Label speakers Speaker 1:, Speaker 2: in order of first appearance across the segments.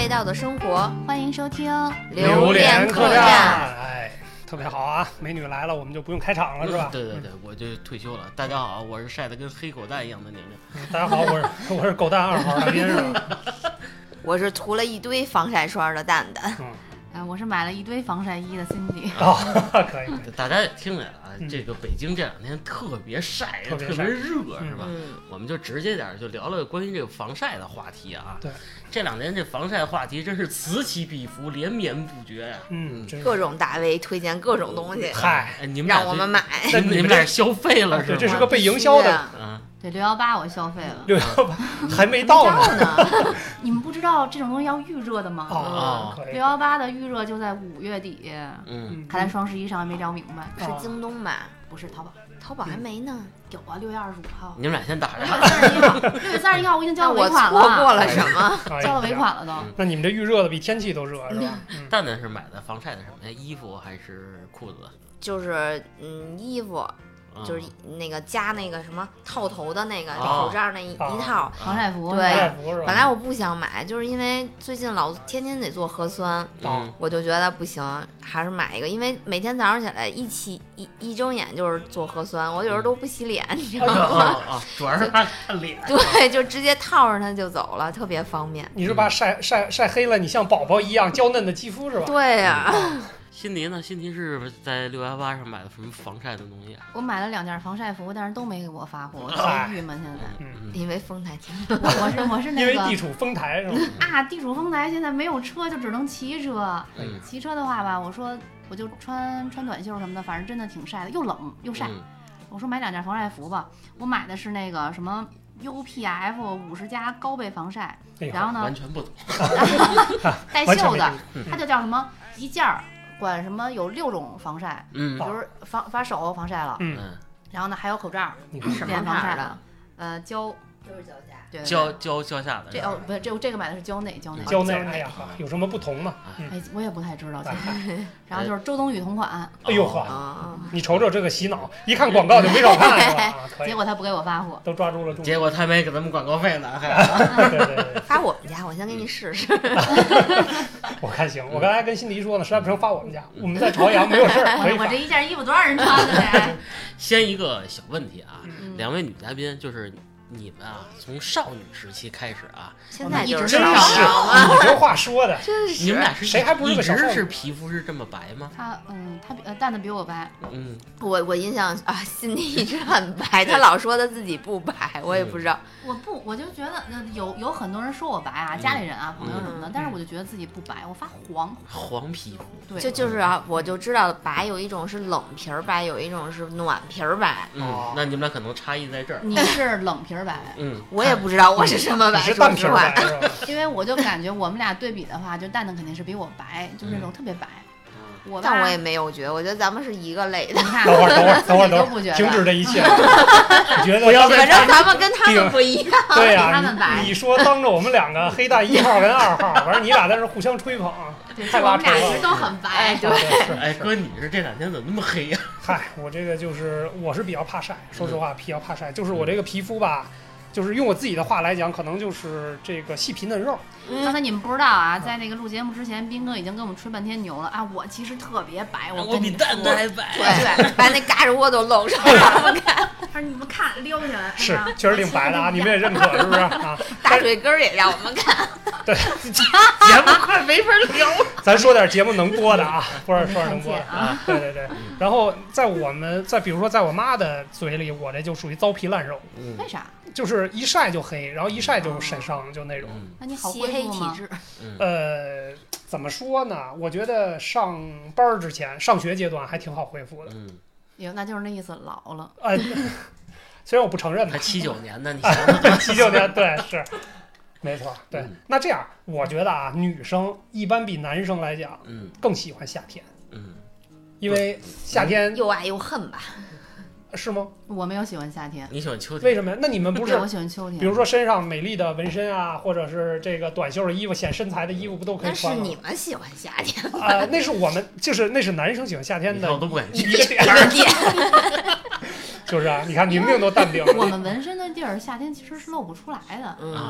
Speaker 1: 味道的生活，
Speaker 2: 欢迎收听
Speaker 1: 榴莲客栈。
Speaker 3: 哎，特别好啊！美女来了，我们就不用开场了，是吧？
Speaker 4: 对对对，我就退休了。大家好，我是晒得跟黑狗蛋一样的宁宁。
Speaker 3: 大家好，我是狗蛋2号大斌，是吧？
Speaker 1: 我是涂了一堆防晒霜的蛋蛋。
Speaker 2: 我是买了一堆防晒衣的Cindy。
Speaker 3: 可以。
Speaker 4: 大家也听见了啊，这个北京这2天特别晒，特别热，是吧？我们就直接点，就聊聊关于这个防晒的话题啊。
Speaker 3: 对，
Speaker 4: 这2年这防晒话题真是此起彼伏，连绵不绝呀。
Speaker 1: 各种大 V 推荐各种东西，
Speaker 3: 嗨，
Speaker 4: 你们
Speaker 1: 让我们买。
Speaker 4: 你们俩消费了是吧？
Speaker 3: 这是个被营销的。
Speaker 2: 对618我消费了
Speaker 3: ，618还没到呢。
Speaker 2: 你们不知道这种东西要预热的吗？618的预热就在5月底。看来双11上还没聊明白。
Speaker 1: 是京东吧？
Speaker 2: 不是淘宝，
Speaker 1: 淘宝还没呢。
Speaker 2: 有啊，6月25号。
Speaker 4: 你们俩先打着。
Speaker 2: 6月31号我已经交了尾款了。
Speaker 1: 我错过了什么？
Speaker 2: 交了尾款了都。
Speaker 3: 那你们这预热的比天气都热是吧？
Speaker 4: 蛋蛋是买的防晒的什么呀？衣服还是裤子？
Speaker 1: 就是衣服。就是那个加那个什么套头的那个口罩那一套
Speaker 2: 防晒服。
Speaker 1: 对，本来我不想买，就是因为最近老天天得做核酸，我就觉得不行，还是买一个。因为每天早上起来一睁眼就是做核酸，我有时候都不洗脸，你知道吗？
Speaker 4: 主要是怕看脸。
Speaker 1: 对，就直接套上它就走了，特别方便。
Speaker 3: 你是把晒黑了，你像宝宝一样娇嫩的肌肤是吧？
Speaker 1: 对呀。
Speaker 4: 辛迪呢？辛迪是在618上买的什么防晒的东西啊？
Speaker 2: 我买了2件防晒服，但是都没给我发货，我特郁闷现在。
Speaker 1: 因为丰台停。
Speaker 2: 我是那个。
Speaker 3: 因为地处丰台是吧？
Speaker 2: 地处丰台现在没有车，就只能骑车。骑车的话吧，我说我就穿短袖什么的，反正真的挺晒的，又冷又晒。我说买2件防晒服吧，我买的是那个什么 UPF 50+高倍防晒，然后呢
Speaker 4: 完全不懂。
Speaker 2: 带袖的，它就叫什么一件儿。管什么有6种防晒，就是发手防晒了，然后呢还有口罩，
Speaker 1: 什么
Speaker 2: 防晒的，胶
Speaker 1: 就是胶下，
Speaker 2: 对，
Speaker 4: 胶下的。
Speaker 2: 不是这个买的是胶内。
Speaker 3: 哎呀，有什么不同吗？
Speaker 2: 我也不太知道。然后就是周冬雨同款。
Speaker 3: 哎呦呵，你瞅瞅这个洗脑，一看广告就没少看是吧？
Speaker 2: 结果他不给我发货，
Speaker 3: 都抓住了重点。
Speaker 4: 结果他没给咱们广告费呢，还。
Speaker 3: 对。
Speaker 1: 发我们家，我先给你试试。
Speaker 3: 我看行，我刚才跟辛迪说呢，实在不成发我们家，我们在朝阳没有事儿。
Speaker 2: 我这一件衣服多少人穿的呢？
Speaker 4: 先一个小问题啊，2位女嘉宾就是。你们啊，从少女时期开始啊，
Speaker 1: 现在
Speaker 2: 一直
Speaker 3: 是你这话说的，
Speaker 1: 真是
Speaker 4: 你们俩是
Speaker 3: 谁还不是个小少女？
Speaker 4: 是皮肤是这么白吗？
Speaker 2: 他蛋蛋比我白。
Speaker 1: 我印象啊，心里一直很白，他老说他自己不白，我也不知道。
Speaker 2: 我就觉得有很多人说我白啊，家里人啊，朋友什么的，但是我就觉得自己不白，我发
Speaker 4: 黄皮肤。
Speaker 2: 对，
Speaker 1: 就是啊，我就知道白有一种是冷皮儿白，有一种是暖皮儿白。
Speaker 4: 那你们俩可能差异在这儿。
Speaker 2: 你是冷皮儿白。
Speaker 1: 我也不知道我是什么白，
Speaker 3: 是淡皮儿白。
Speaker 2: 因为我就感觉我们俩对比的话，就蛋蛋肯定是比我白，就是那种特别白。
Speaker 1: 但我也没有觉得，我觉得咱们是一个类的。
Speaker 3: 等会儿，停止这一切。你觉得
Speaker 1: 不要？反正咱们跟他们不一样。
Speaker 3: 对呀，你说当着我们2个黑蛋1号跟2号，反正你俩在这互相吹捧，太拉扯了。
Speaker 2: 我们俩其实都很白。
Speaker 1: 对。
Speaker 4: 哎，哥，你是这2天怎么那么黑呀？
Speaker 3: 嗨，我这个我是比较怕晒，说实话比较怕晒，就是我这个皮肤吧。就是用我自己的话来讲，可能就是这个细皮嫩肉。
Speaker 2: 刚才你们不知道啊，在那个录节目之前，斌哥已经跟我们吹半天牛了啊！我其实特别白，
Speaker 4: 我比蛋蛋还白，
Speaker 1: 对，把那嘎吱窝都露上了。
Speaker 2: 他说你们看撩起来，
Speaker 3: 是确实挺白的啊，你们也认可是不是啊？
Speaker 1: 大腿根儿也让我们看。
Speaker 3: 对，
Speaker 4: 节目快没法聊。
Speaker 3: 咱说点节目能播的啊，或者说点能播的啊。对。然后比如说在我妈的嘴里，我这就属于糟皮烂肉。
Speaker 2: 为啥？
Speaker 3: 就是一晒就黑，然后一晒就晒伤，就那种。
Speaker 2: 那你好
Speaker 1: 漆黑体质。
Speaker 3: 怎么说呢？我觉得上班之前，上学阶段还挺好恢复的。
Speaker 2: 那就是那意思，老了。
Speaker 3: 虽然我不承认。
Speaker 4: 才79年呢，你想想
Speaker 3: ，79年，对，是，没错，对。那这样，我觉得啊，女生一般比男生来讲，更喜欢夏天。因为夏天
Speaker 1: 又爱又恨吧。
Speaker 3: 是吗？
Speaker 2: 我没有喜欢夏天。
Speaker 4: 你喜欢秋天？
Speaker 3: 为什么呀？那你们不是？
Speaker 2: 我喜欢秋天。
Speaker 3: 比如说身上美丽的纹身啊，或者是这个短袖的衣服、显身材的衣服，不都可以穿吗？
Speaker 1: 那是你们喜欢夏天
Speaker 3: 那是我们，那是男生喜欢夏天的。
Speaker 4: 我都不敢去
Speaker 3: 一个点。就是啊，你看你们都淡定了。
Speaker 2: 我们纹身的地儿夏天其实是露不出来的。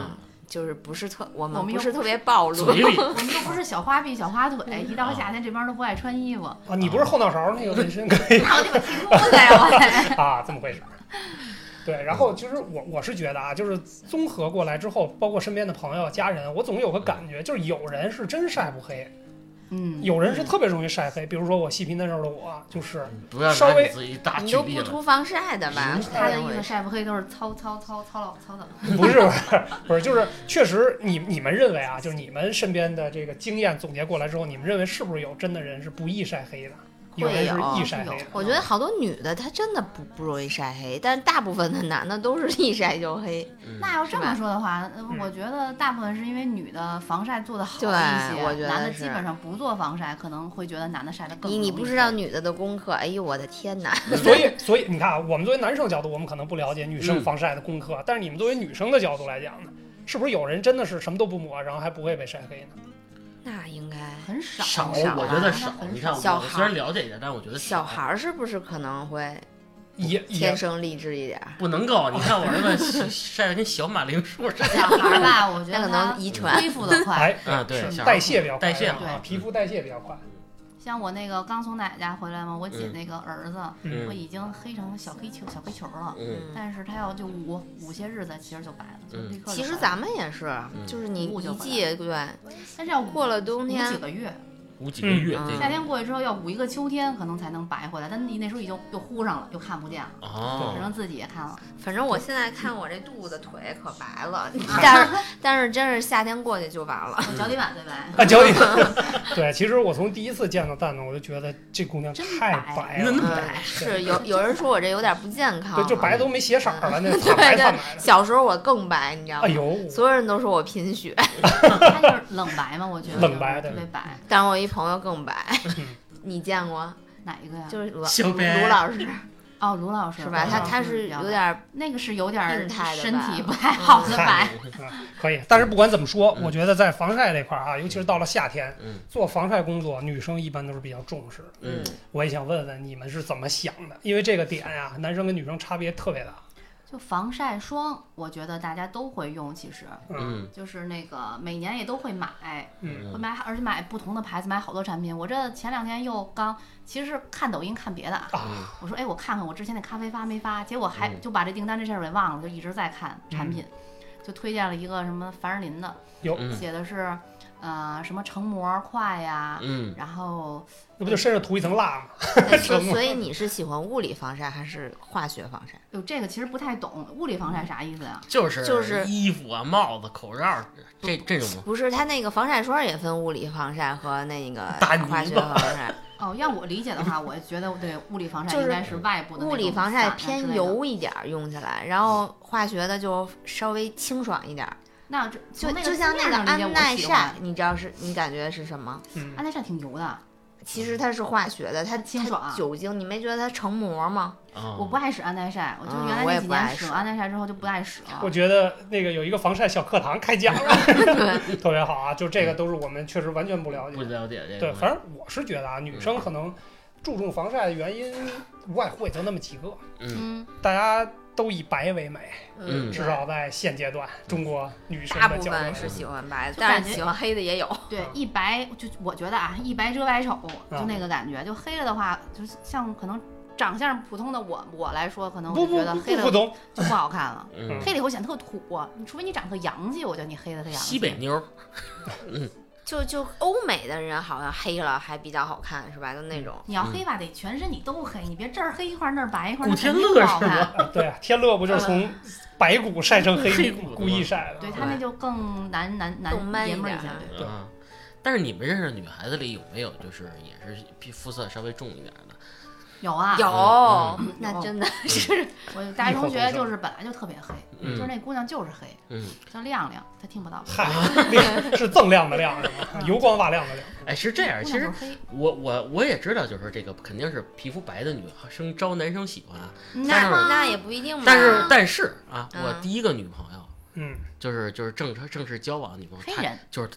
Speaker 1: 就是我们不是特别暴露，
Speaker 2: 我们又不是小花臂、小花腿，一到夏天这帮都不爱穿衣服啊。
Speaker 3: 你不是后脑勺那个纹身可以？
Speaker 2: 好，你把题目来我
Speaker 3: 啊，这么回事。对，然后其实我是觉得啊，就是综合过来之后，包括身边的朋友、家人，我总有个感觉，就是有人是真晒不黑，有人是特别容易晒黑。比如说我细皮嫩肉的我，就是稍微
Speaker 1: 你都不涂防晒的吧？
Speaker 2: 他的意思晒不黑都是糙的。
Speaker 3: 不是，就是确实你们认为啊，就是你们身边的这个经验总结过来之后，你们认为是不是有真的人是不易晒黑的？有人是易晒黑的。
Speaker 1: 我觉得好多女的她真的不容易晒黑，但是大部分的男的都是一晒就黑。
Speaker 2: 那要这么说的话，我觉得大部分是因为女的防晒做的好一些，
Speaker 1: 我觉得
Speaker 2: 男的基本上不做防晒，可能会觉得男的晒得更容易。
Speaker 1: 你不知道女的的功课，哎呦我的天哪！
Speaker 3: 所以你看啊，我们作为男生角度，我们可能不了解女生防晒的功课，但是你们作为女生的角度来讲呢，是不是有人真的是什么都不抹，然后还不会被晒黑呢？
Speaker 1: 那应该
Speaker 2: 很少，
Speaker 4: 我觉得少。你看，
Speaker 1: 我
Speaker 4: 虽然了解一点，但我觉得
Speaker 1: 小孩是不是可能会天生丽质一点？
Speaker 4: 不能够，你看我儿子晒得跟小马铃薯似的。
Speaker 2: 小孩吧，我觉得
Speaker 1: 可能遗传
Speaker 2: 恢复的快，
Speaker 4: 对，
Speaker 3: 代谢比较快，
Speaker 2: 对，
Speaker 3: 皮肤代谢比较快。
Speaker 2: 像我那个刚从奶奶家回来嘛，我姐那个儿子，我已经黑成小黑球了，但是他要就捂些日子，其实就白了，就立刻。
Speaker 1: 其实咱们也是，就是你一季对，
Speaker 2: 但是要
Speaker 1: 过了冬天
Speaker 2: 捂几个月。
Speaker 4: 捂几个月，
Speaker 2: 夏天过去之后要捂一个秋天，可能才能白回来。但你那时候已经又糊上了，又看不见了，只能自己也看了。
Speaker 1: 反正我现在看我这肚子腿可白了，但是真是夏天过去就完了，
Speaker 2: 脚底板最白。
Speaker 3: 脚底板。对，其实我从第一次见到蛋蛋，我就觉得这姑娘太白了。
Speaker 1: 是有人说我这有点不健康，
Speaker 3: 对，就白都没血色了，那
Speaker 1: 惨白惨白的。小时候我更白，你知道吗？
Speaker 3: 哎呦，
Speaker 1: 所有人都说我贫血。
Speaker 2: 他就是冷白嘛，我觉得
Speaker 3: 冷白
Speaker 2: 特别白。
Speaker 1: 但是我一朋友更白，你见过
Speaker 2: 哪一个呀？
Speaker 1: 就是卢老师。
Speaker 2: 哦，卢老师
Speaker 1: 是吧？他是有点
Speaker 2: 那个是有点
Speaker 1: 病态的，
Speaker 2: 身体不太好的白。
Speaker 3: 可以，但是不管怎么说，我觉得在防晒这块啊，尤其是到了夏天，做防晒工作，女生一般都是比较重视的。我也想问问你们是怎么想的，因为这个点呀，男生跟女生差别特别大。
Speaker 2: 就防晒霜，我觉得大家都会用，其实，就是那个每年也都会买，会买，而且买不同的牌子，买好多产品。我这前2天又刚，其实看抖音看别的，我说哎，我看看我之前那咖啡发没发，结果还就把这订单这事儿给忘了，就一直在看产品，就推荐了一个什么凡士林的，写的是。什么成膜快呀，然后
Speaker 3: 那不就身上涂一层蜡吗？
Speaker 1: 所以你是喜欢物理防晒还是化学防晒？
Speaker 2: 这个其实不太懂，物理防晒啥意思呀？
Speaker 4: 就是衣服啊、帽子、口罩这种吗？
Speaker 1: 不是，它那个防晒霜也分物理防晒和那个化学防晒。
Speaker 2: 要我理解的话，我觉得对物理防晒应该是外部的。
Speaker 1: 物理防晒偏油一点用起来，然后化学的就稍微清爽一点。
Speaker 2: 那
Speaker 1: 就像那个安耐晒，你知道你感觉是什么？
Speaker 2: 安耐晒挺油的，
Speaker 1: 其实它是化学的，它
Speaker 2: 清爽，
Speaker 1: 酒精，你没觉得它成膜吗？
Speaker 2: 我不爱使安耐晒，我就原来那几年使了安耐晒之后就不爱使了。
Speaker 3: 我觉得那个有一个防晒小课堂开讲了，特别好啊！就这个都是我们确实完全不了解，
Speaker 4: 不了解这个。
Speaker 3: 对，反正我是觉得啊，女生可能注重防晒的原因无外乎也就那么几个，大家都以白为美，至少在现阶段，中国女生
Speaker 1: 大部分是喜欢白的，但是喜欢黑的也有。
Speaker 2: 对，一白就我觉得啊，一白遮百丑，就那个感觉。就黑了的话，就是像可能长相普通的我来说，可能我觉得黑了就不好看了。黑了以后显得特土，你除非你长得洋气，我觉得你黑的特洋气。
Speaker 4: 西北妞，
Speaker 1: 就欧美的人好像黑了还比较好看，是吧？就那种
Speaker 2: 你要黑吧，得全身你都黑，你别这儿黑一块那儿白一块。
Speaker 4: 古天乐
Speaker 2: 是
Speaker 4: 吧？
Speaker 3: 对啊，天乐不就是从白骨晒成黑骨，故意晒的？
Speaker 2: 对他那就更男爷们一点。
Speaker 3: 对。
Speaker 4: 但是你们认识女孩子里有没有就是也是肤色稍微重一点的？
Speaker 2: 有啊，
Speaker 1: 有，那真的是
Speaker 2: 我大学同学就是本来就特别黑，就是那姑娘就是黑，叫亮亮，她听不到。
Speaker 3: 嗨，是锃亮的亮是吗？油光瓦亮的亮。
Speaker 4: 哎，是这样，其实我也知道，就是这个肯定是皮肤白的女生招男生喜欢啊。
Speaker 1: 那也不一定吧。
Speaker 4: 但是啊，我第一个女朋友，就是正式交往的女朋友，
Speaker 2: 黑人
Speaker 4: 就是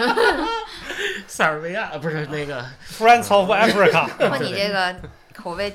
Speaker 4: 塞尔维亚不是那个
Speaker 3: France of Africa。
Speaker 1: 你这个口味挺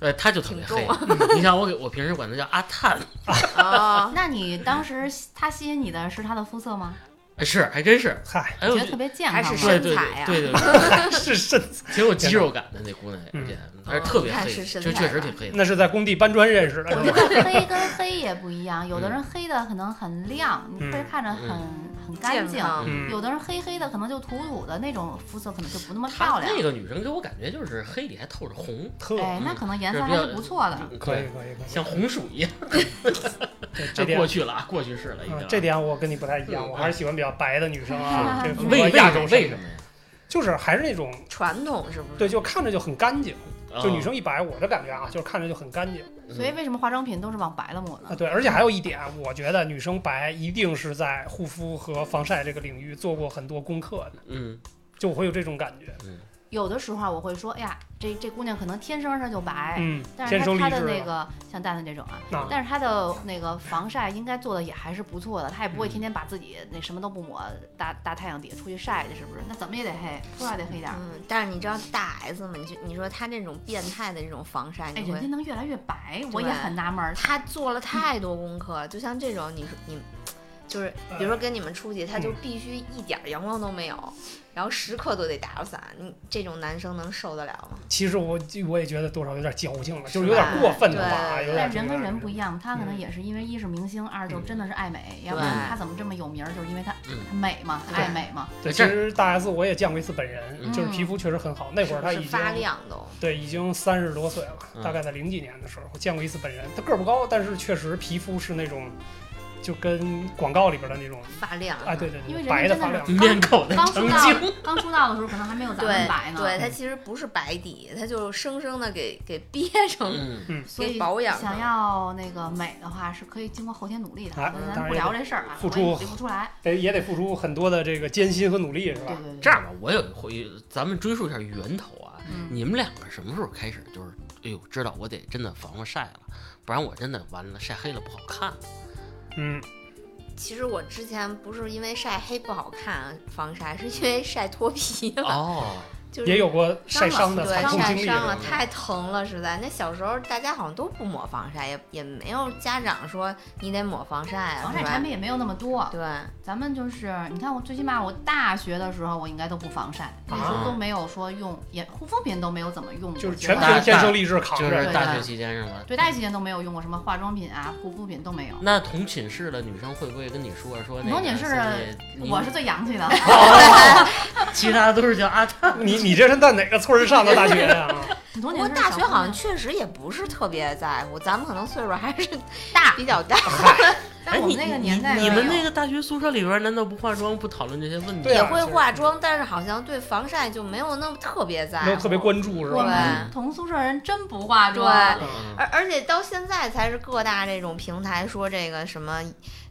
Speaker 4: 他就特别黑。你像我平时管他叫阿炭。
Speaker 2: 那你当时他吸引你的是他的肤色吗？
Speaker 4: 是，还真是。
Speaker 3: 嗨，
Speaker 2: 觉得特别健康，
Speaker 1: 还是身材呀？
Speaker 4: 对，
Speaker 3: 是身材，
Speaker 4: 挺有肌肉感的那姑娘，而且特别黑，就确实挺黑的。
Speaker 3: 那是在工地搬砖认识的。
Speaker 2: 我觉得黑跟黑也不一样，有的人黑的可能很亮，你会看着很干净；有的人黑的可能就土的那种肤色，可能就不那么漂亮。
Speaker 4: 那个女生给我感觉就是黑里还透着红，
Speaker 2: 那可能颜色还是不错的。
Speaker 3: 可以，
Speaker 4: 像红薯一样。
Speaker 3: 这点
Speaker 4: 过去了，过去式了已经。
Speaker 3: 这点我跟你不太一样，我还是喜欢比较白的女生啊。
Speaker 4: 为
Speaker 3: 亚洲
Speaker 4: 为什么呀？
Speaker 3: 就是还是那种
Speaker 1: 传统，是不是？
Speaker 3: 对，就看着就很干净。就女生一白，我的感觉啊，就是看着就很干净。
Speaker 2: 所以为什么化妆品都是往白了抹呢？
Speaker 3: 对，而且还有一点，我觉得女生白一定是在护肤和防晒这个领域做过很多功课的。就我会有这种感觉。
Speaker 2: 有的时候我会说，哎呀，这姑娘可能天生就白，但是
Speaker 3: 她
Speaker 2: 的那个像蛋蛋这种但是她的那个防晒应该做的也还是不错的，她也不会天天把自己那什么都不抹，大太阳底下出去晒去，是不是？那怎么也得黑，多少得黑点。
Speaker 1: 但是你知道大 S 吗？你说她这种变态的这种防晒，
Speaker 2: 人家能越来越白，我也很纳闷。
Speaker 1: 她做了太多功课，就像这种，你就是比如说跟你们出去，他就必须一点阳光都没有，然后时刻都得打着伞，你这种男生能受得了吗？
Speaker 3: 其实我也觉得多少有点矫情了，就是有点过分的话。
Speaker 2: 但人跟人不一样，他可能也是因为一是明星，二就真的是爱美，要不然他怎么这么有名？就是因为他美嘛，爱美嘛。
Speaker 3: 对，其实大 S 我也见过一次本人，就是皮肤确实很好。那会儿他已经
Speaker 1: 发亮都
Speaker 3: 对，已经30多岁了，大概在00几年的时候，我见过一次本人。他个儿不高，但是确实皮肤是那种。就跟广告里边的那种
Speaker 1: 发亮，
Speaker 3: 对，
Speaker 2: 因为
Speaker 3: 白的发亮，
Speaker 4: 面口的
Speaker 2: 刚出道的时候可能还没有咱们白呢。
Speaker 1: 对，它其实不是白底，它就生生的给憋成，
Speaker 2: 所以
Speaker 1: 保养。
Speaker 2: 想要那个美的话，是可以经过后天努力的。咱不聊这事儿啊，
Speaker 3: 付出
Speaker 2: 理不出来，
Speaker 3: 也得付出很多的这个艰辛和努力，是吧？
Speaker 2: 对。
Speaker 4: 这样吧，我有一回，咱们追溯一下源头啊，你们两个什么时候开始就是，哎呦，知道我得真的防晒了，不然我真的完了晒黑了不好看。
Speaker 1: 其实我之前不是因为晒黑不好看防晒，是因为晒脱皮了。就是
Speaker 3: 也有过晒伤的惨痛经历，
Speaker 1: 晒伤了太疼了，实在。那小时候大家好像都不抹防晒，也没有家长说你得抹防晒啊。
Speaker 2: 防晒产品也没有那么多。
Speaker 1: 对，
Speaker 2: 咱们就是你看，我最起码我大学的时候我应该都不防晒，那时候都没有说用，也护肤品都没有怎么用过，
Speaker 3: 就是全凭天生丽质扛着。
Speaker 4: 就是大学期间是吗？
Speaker 2: 对，大学期间都没有用过什么化妆品啊、护肤品都没有。
Speaker 4: 那同寝室的女生会不会跟你说？
Speaker 2: 同寝室我是最洋气的，
Speaker 4: 其他都是叫阿汤。
Speaker 3: 你这是在哪个村上的大学呀？
Speaker 1: 不过大学好像确实也不是特别在乎，咱们可能岁数还是比较大。
Speaker 2: 在我们那个年代，
Speaker 4: 你们那个大学宿舍里边难道不化妆、不讨论这些问题？
Speaker 1: 也会化妆，但是好像对防晒就没有那么特别在乎，
Speaker 3: 没有特别关注，是吧？
Speaker 2: 对，同宿舍人真不化妆。
Speaker 1: 对，而且到现在才是各大这种平台说这个什么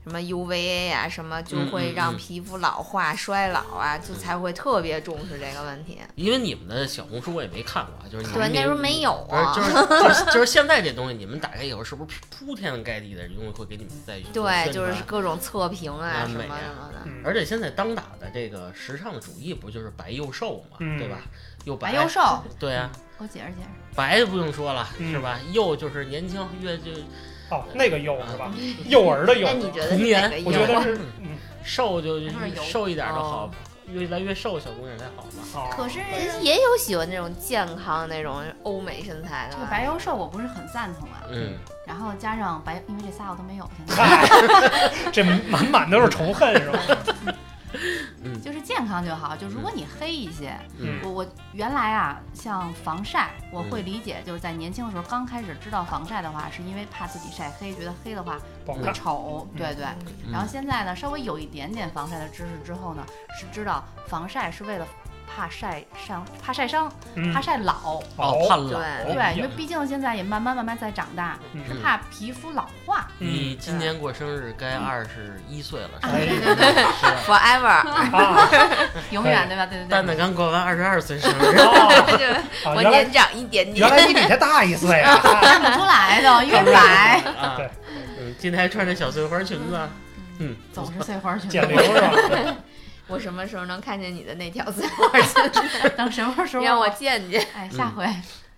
Speaker 1: UVA 啊，什么就会让皮肤老化、衰老啊，就才会特别重视这个问题。
Speaker 4: 因为你们的小红书我也没看过，就是
Speaker 1: 对那时候没有啊，
Speaker 4: 就是现在这东西，你们打开以后是不是铺天盖地的东西会给你们再
Speaker 1: 对，就是各种测评啊什么什么的。
Speaker 4: 而且现在当打的这个时尚主义不就是白又瘦嘛，对吧？又
Speaker 2: 白又瘦，
Speaker 4: 对啊，
Speaker 2: 给我解释解释。
Speaker 4: 白就不用说了，是吧？又就是年轻，越就
Speaker 3: 那个幼是吧？幼儿的幼。
Speaker 1: 那你觉得
Speaker 4: 童年？
Speaker 3: 我觉得是
Speaker 4: 瘦就瘦一点就好，越来越瘦小姑娘才好嘛。
Speaker 2: 可是
Speaker 1: 也有喜欢那种健康那种欧美身材的。
Speaker 2: 这个白又瘦我不是很赞同啊。然后加上白，因为这仨我都没有。现
Speaker 3: 在这满满都是仇恨是吧？
Speaker 2: 就是健康就好。就如果你黑一些，我原来啊，像防晒，我会理解，就是在年轻的时候刚开始知道防晒的话，是因为怕自己晒黑，觉得黑的话会丑，对。然后现在呢，稍微有一点点防晒的知识之后呢，是知道防晒是为了怕晒伤、怕晒老，
Speaker 4: 怕老，
Speaker 2: 对，因为毕竟现在也慢慢在长大，是怕皮肤老化。
Speaker 4: 你今年过生日该21岁了，
Speaker 2: 对
Speaker 1: ，forever，
Speaker 2: 永远对吧？对。
Speaker 4: 蛋蛋刚过完22岁生日，
Speaker 1: 我年长一点点。
Speaker 3: 原来你比他大1岁啊，
Speaker 2: 看不出来的，因为白。
Speaker 3: 对，
Speaker 4: 今天还穿着小碎花裙子，
Speaker 2: 总是碎花裙，
Speaker 3: 减流是吧？
Speaker 1: 我什么时候能看见你的那条碎花裙？
Speaker 2: 等什么时候
Speaker 1: 让我见见？
Speaker 2: 哎，下回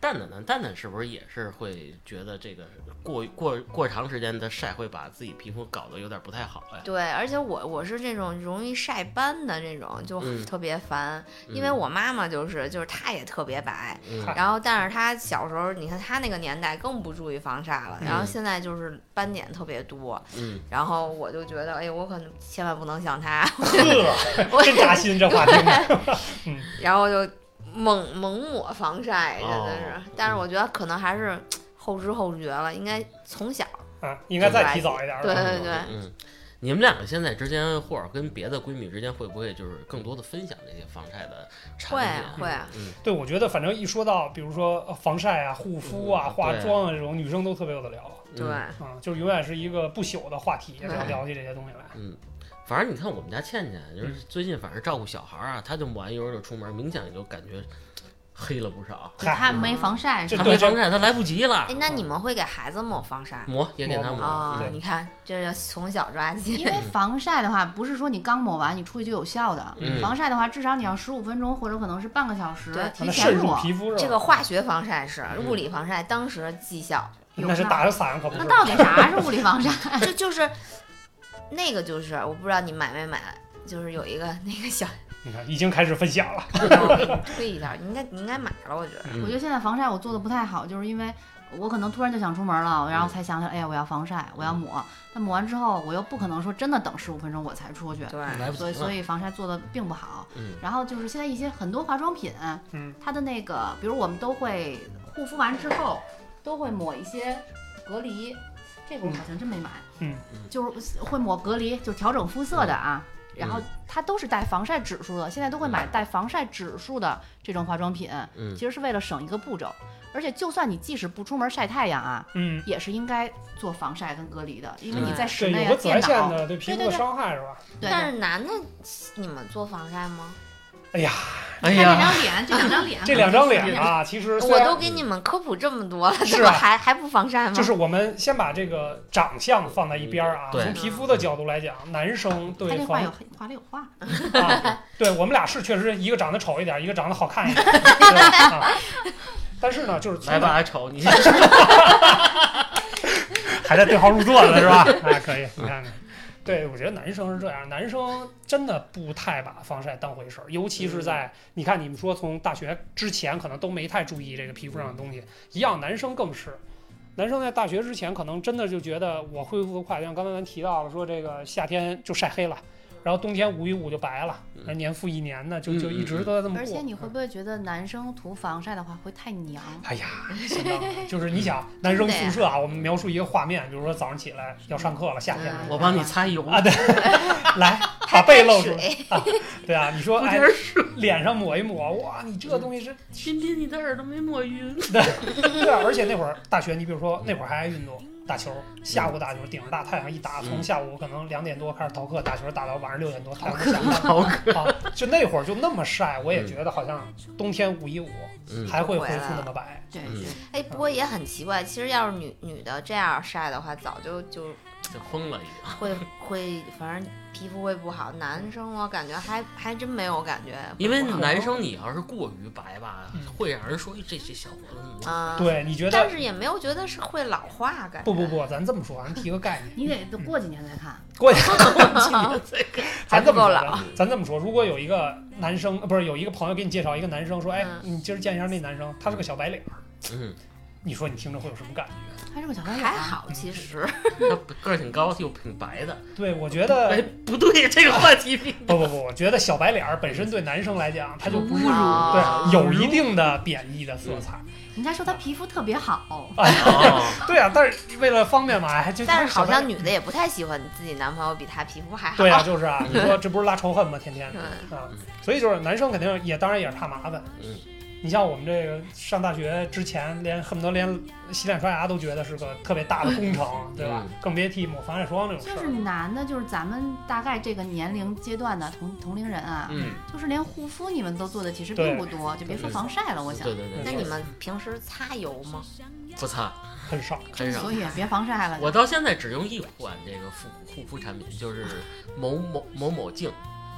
Speaker 4: 蛋蛋呢？蛋蛋是不是也是会觉得这个过长时间的晒会把自己皮肤搞得有点不太好呀？
Speaker 1: 对，而且我是这种容易晒斑的这种，就特别烦。因为我妈妈就是她也特别白，然后但是她小时候，你看她那个年代更不注意防晒了，然后现在就是斑点特别多，然后我就觉得，哎，我可能千万不能像她，
Speaker 3: 真扎心这话听。
Speaker 1: 然后就猛抹防晒，真的是。但是我觉得可能还是后知后觉了，应该从小
Speaker 3: 应该再提早一点。
Speaker 1: 对对对，
Speaker 4: 你们两个现在之间，或者跟别的闺蜜之间，会不会就是更多的分享这些防晒的产品？
Speaker 1: 会啊。
Speaker 3: 对，我觉得反正一说到，比如说防晒啊、护肤啊、化妆啊这种，女生都特别有的聊。
Speaker 1: 对，
Speaker 3: 就是永远是一个不朽的话题，聊起这些东西来。
Speaker 4: 反正你看我们家倩倩，就是最近反正照顾小孩啊，她就抹完油就出门，明显就感觉黑了不少。
Speaker 2: 她没防晒，
Speaker 4: 她没防晒，她来不及了。
Speaker 1: 哎，那你们会给孩子抹防晒？
Speaker 4: 抹也给他抹
Speaker 1: 啊！你看，这是从小抓起。
Speaker 2: 因为防晒的话，不是说你刚抹完你出去就有效的。防晒的话，至少你要15分钟，或者可能是半个小时提前抹。
Speaker 3: 皮肤
Speaker 1: 这个化学防晒是，物理防晒当时绩效。
Speaker 3: 那是打着伞可不是。
Speaker 2: 那到底啥是物理防晒？
Speaker 1: 就是那个就是我不知道你买没买，就是有一个那个小。
Speaker 3: 你看，已经开始分享了。
Speaker 1: 我给你推一下，你应该买了，我觉得。
Speaker 2: 我觉得现在防晒我做的不太好，就是因为我可能突然就想出门了，然后才想起来，哎呀，我要防晒，我要抹。但抹完之后，我又不可能说真的等15分钟我才出去，
Speaker 1: 对，
Speaker 2: 所以防晒做的并不好。然后就是现在很多化妆品，它的那个，比如我们都会护肤完之后都会抹一些隔离，这个我好像真没买。就是会抹隔离，就调整肤色的啊。然后它都是带防晒指数的，现在都会买带防晒指数的这种化妆品，其实是为了省一个步骤。而且就算你即使不出门晒太阳啊，也是应该做防晒跟隔离的，因为你在室内
Speaker 3: 有个紫外线的对皮肤的伤害是吧？
Speaker 2: 对。
Speaker 1: 但是男的，你们做防晒吗？
Speaker 3: 哎呀，
Speaker 2: 这
Speaker 3: 两张脸啊，其实
Speaker 1: 我都给你们科普这么多了，
Speaker 3: 是吧？
Speaker 1: 还不防晒吗？
Speaker 3: 就是我们先把这个长相放在一边啊，从皮肤的角度来讲，男生对
Speaker 2: 防晒画里有话
Speaker 3: 啊，对我们俩是确实一个长得丑一点，一个长得好看一点，但是呢，就是
Speaker 4: 来吧，丑你
Speaker 3: 还在对号入座呢是吧？啊，可以，你看看。对，我觉得男生是这样，男生真的不太把防晒当回事儿，尤其是在你看你们说从大学之前可能都没太注意这个皮肤上的东西，一样男生更是，男生在大学之前可能真的就觉得我恢复得快，像刚才咱提到了说这个夏天就晒黑了。然后冬天捂一捂就白了，年复一年呢，就一直都在这么过。
Speaker 2: 而且你会不会觉得男生涂防晒的话会太娘？
Speaker 3: 哎呀，就是你想男生宿舍啊，我们描述一个画面，比如说早上起来要上课了，夏天
Speaker 4: 我帮你擦油
Speaker 3: 啊，对，来把背露出来啊，对啊，你说哎，脸上抹一抹，哇，你这东西是
Speaker 4: 今天你的耳朵没抹匀，
Speaker 3: 对啊，而且那会儿大学，你比如说那会儿还爱运动。打球，下午打球，顶着大太阳一打，从下午可能2点多开始逃课，打球打到晚上6点多，太阳下山啊，就那会儿就那么晒，我也觉得好像冬天捂一捂还会恢复那么白。
Speaker 2: 对，
Speaker 1: 哎，不过也很奇怪，其实要是女的这样晒的话，早就
Speaker 4: 疯了，已
Speaker 1: 经会，反正皮肤会不好。男生我感觉还真没有感觉，
Speaker 4: 因为男生你要是过于白吧，会让人说这小伙子
Speaker 1: 啊，
Speaker 3: 对，你觉得？
Speaker 1: 但是也没有觉得是会老化，感觉。
Speaker 3: 不，咱这么说，咱提个概念，
Speaker 2: 你得过几年再看，
Speaker 3: 过几年
Speaker 1: 再看，还不够老。
Speaker 3: 咱这么说，如果有一个男生，不是有一个朋友给你介绍一个男生，说，哎，你今儿见一下那男生，他是个小白脸，你说你听着会有什么感觉？
Speaker 2: 还是个小白脸，
Speaker 1: 还好，其实
Speaker 4: 他个儿挺高又挺白的。
Speaker 3: 对，我觉得，
Speaker 4: 哎，不对，这个话题
Speaker 3: 不，我觉得小白脸本身对男生来讲，他就不是对有一定的贬义的色彩。
Speaker 2: 人家说他皮肤特别好，
Speaker 3: 对啊，但是为了方便嘛，
Speaker 1: 但是好像女的也不太喜欢自己男朋友比她皮肤还好。
Speaker 3: 对啊，就是啊，你说这不是拉仇恨吗？天天啊，所以就是男生肯定也当然也是怕麻烦。你像我们这个上大学之前，恨不得连洗脸刷牙都觉得是个特别大的工程，对吧？更别提抹防晒霜这种事儿。
Speaker 2: 就是男的，就是咱们大概这个年龄阶段的同龄人啊，就是连护肤你们都做的其实并不多，就别说防晒了。我想，
Speaker 4: 对。
Speaker 1: 那你们平时擦油吗？
Speaker 4: 不擦，
Speaker 3: 很少。
Speaker 2: 所以别防晒了。
Speaker 4: 我到现在只用一款这个护肤产品，就是某镜。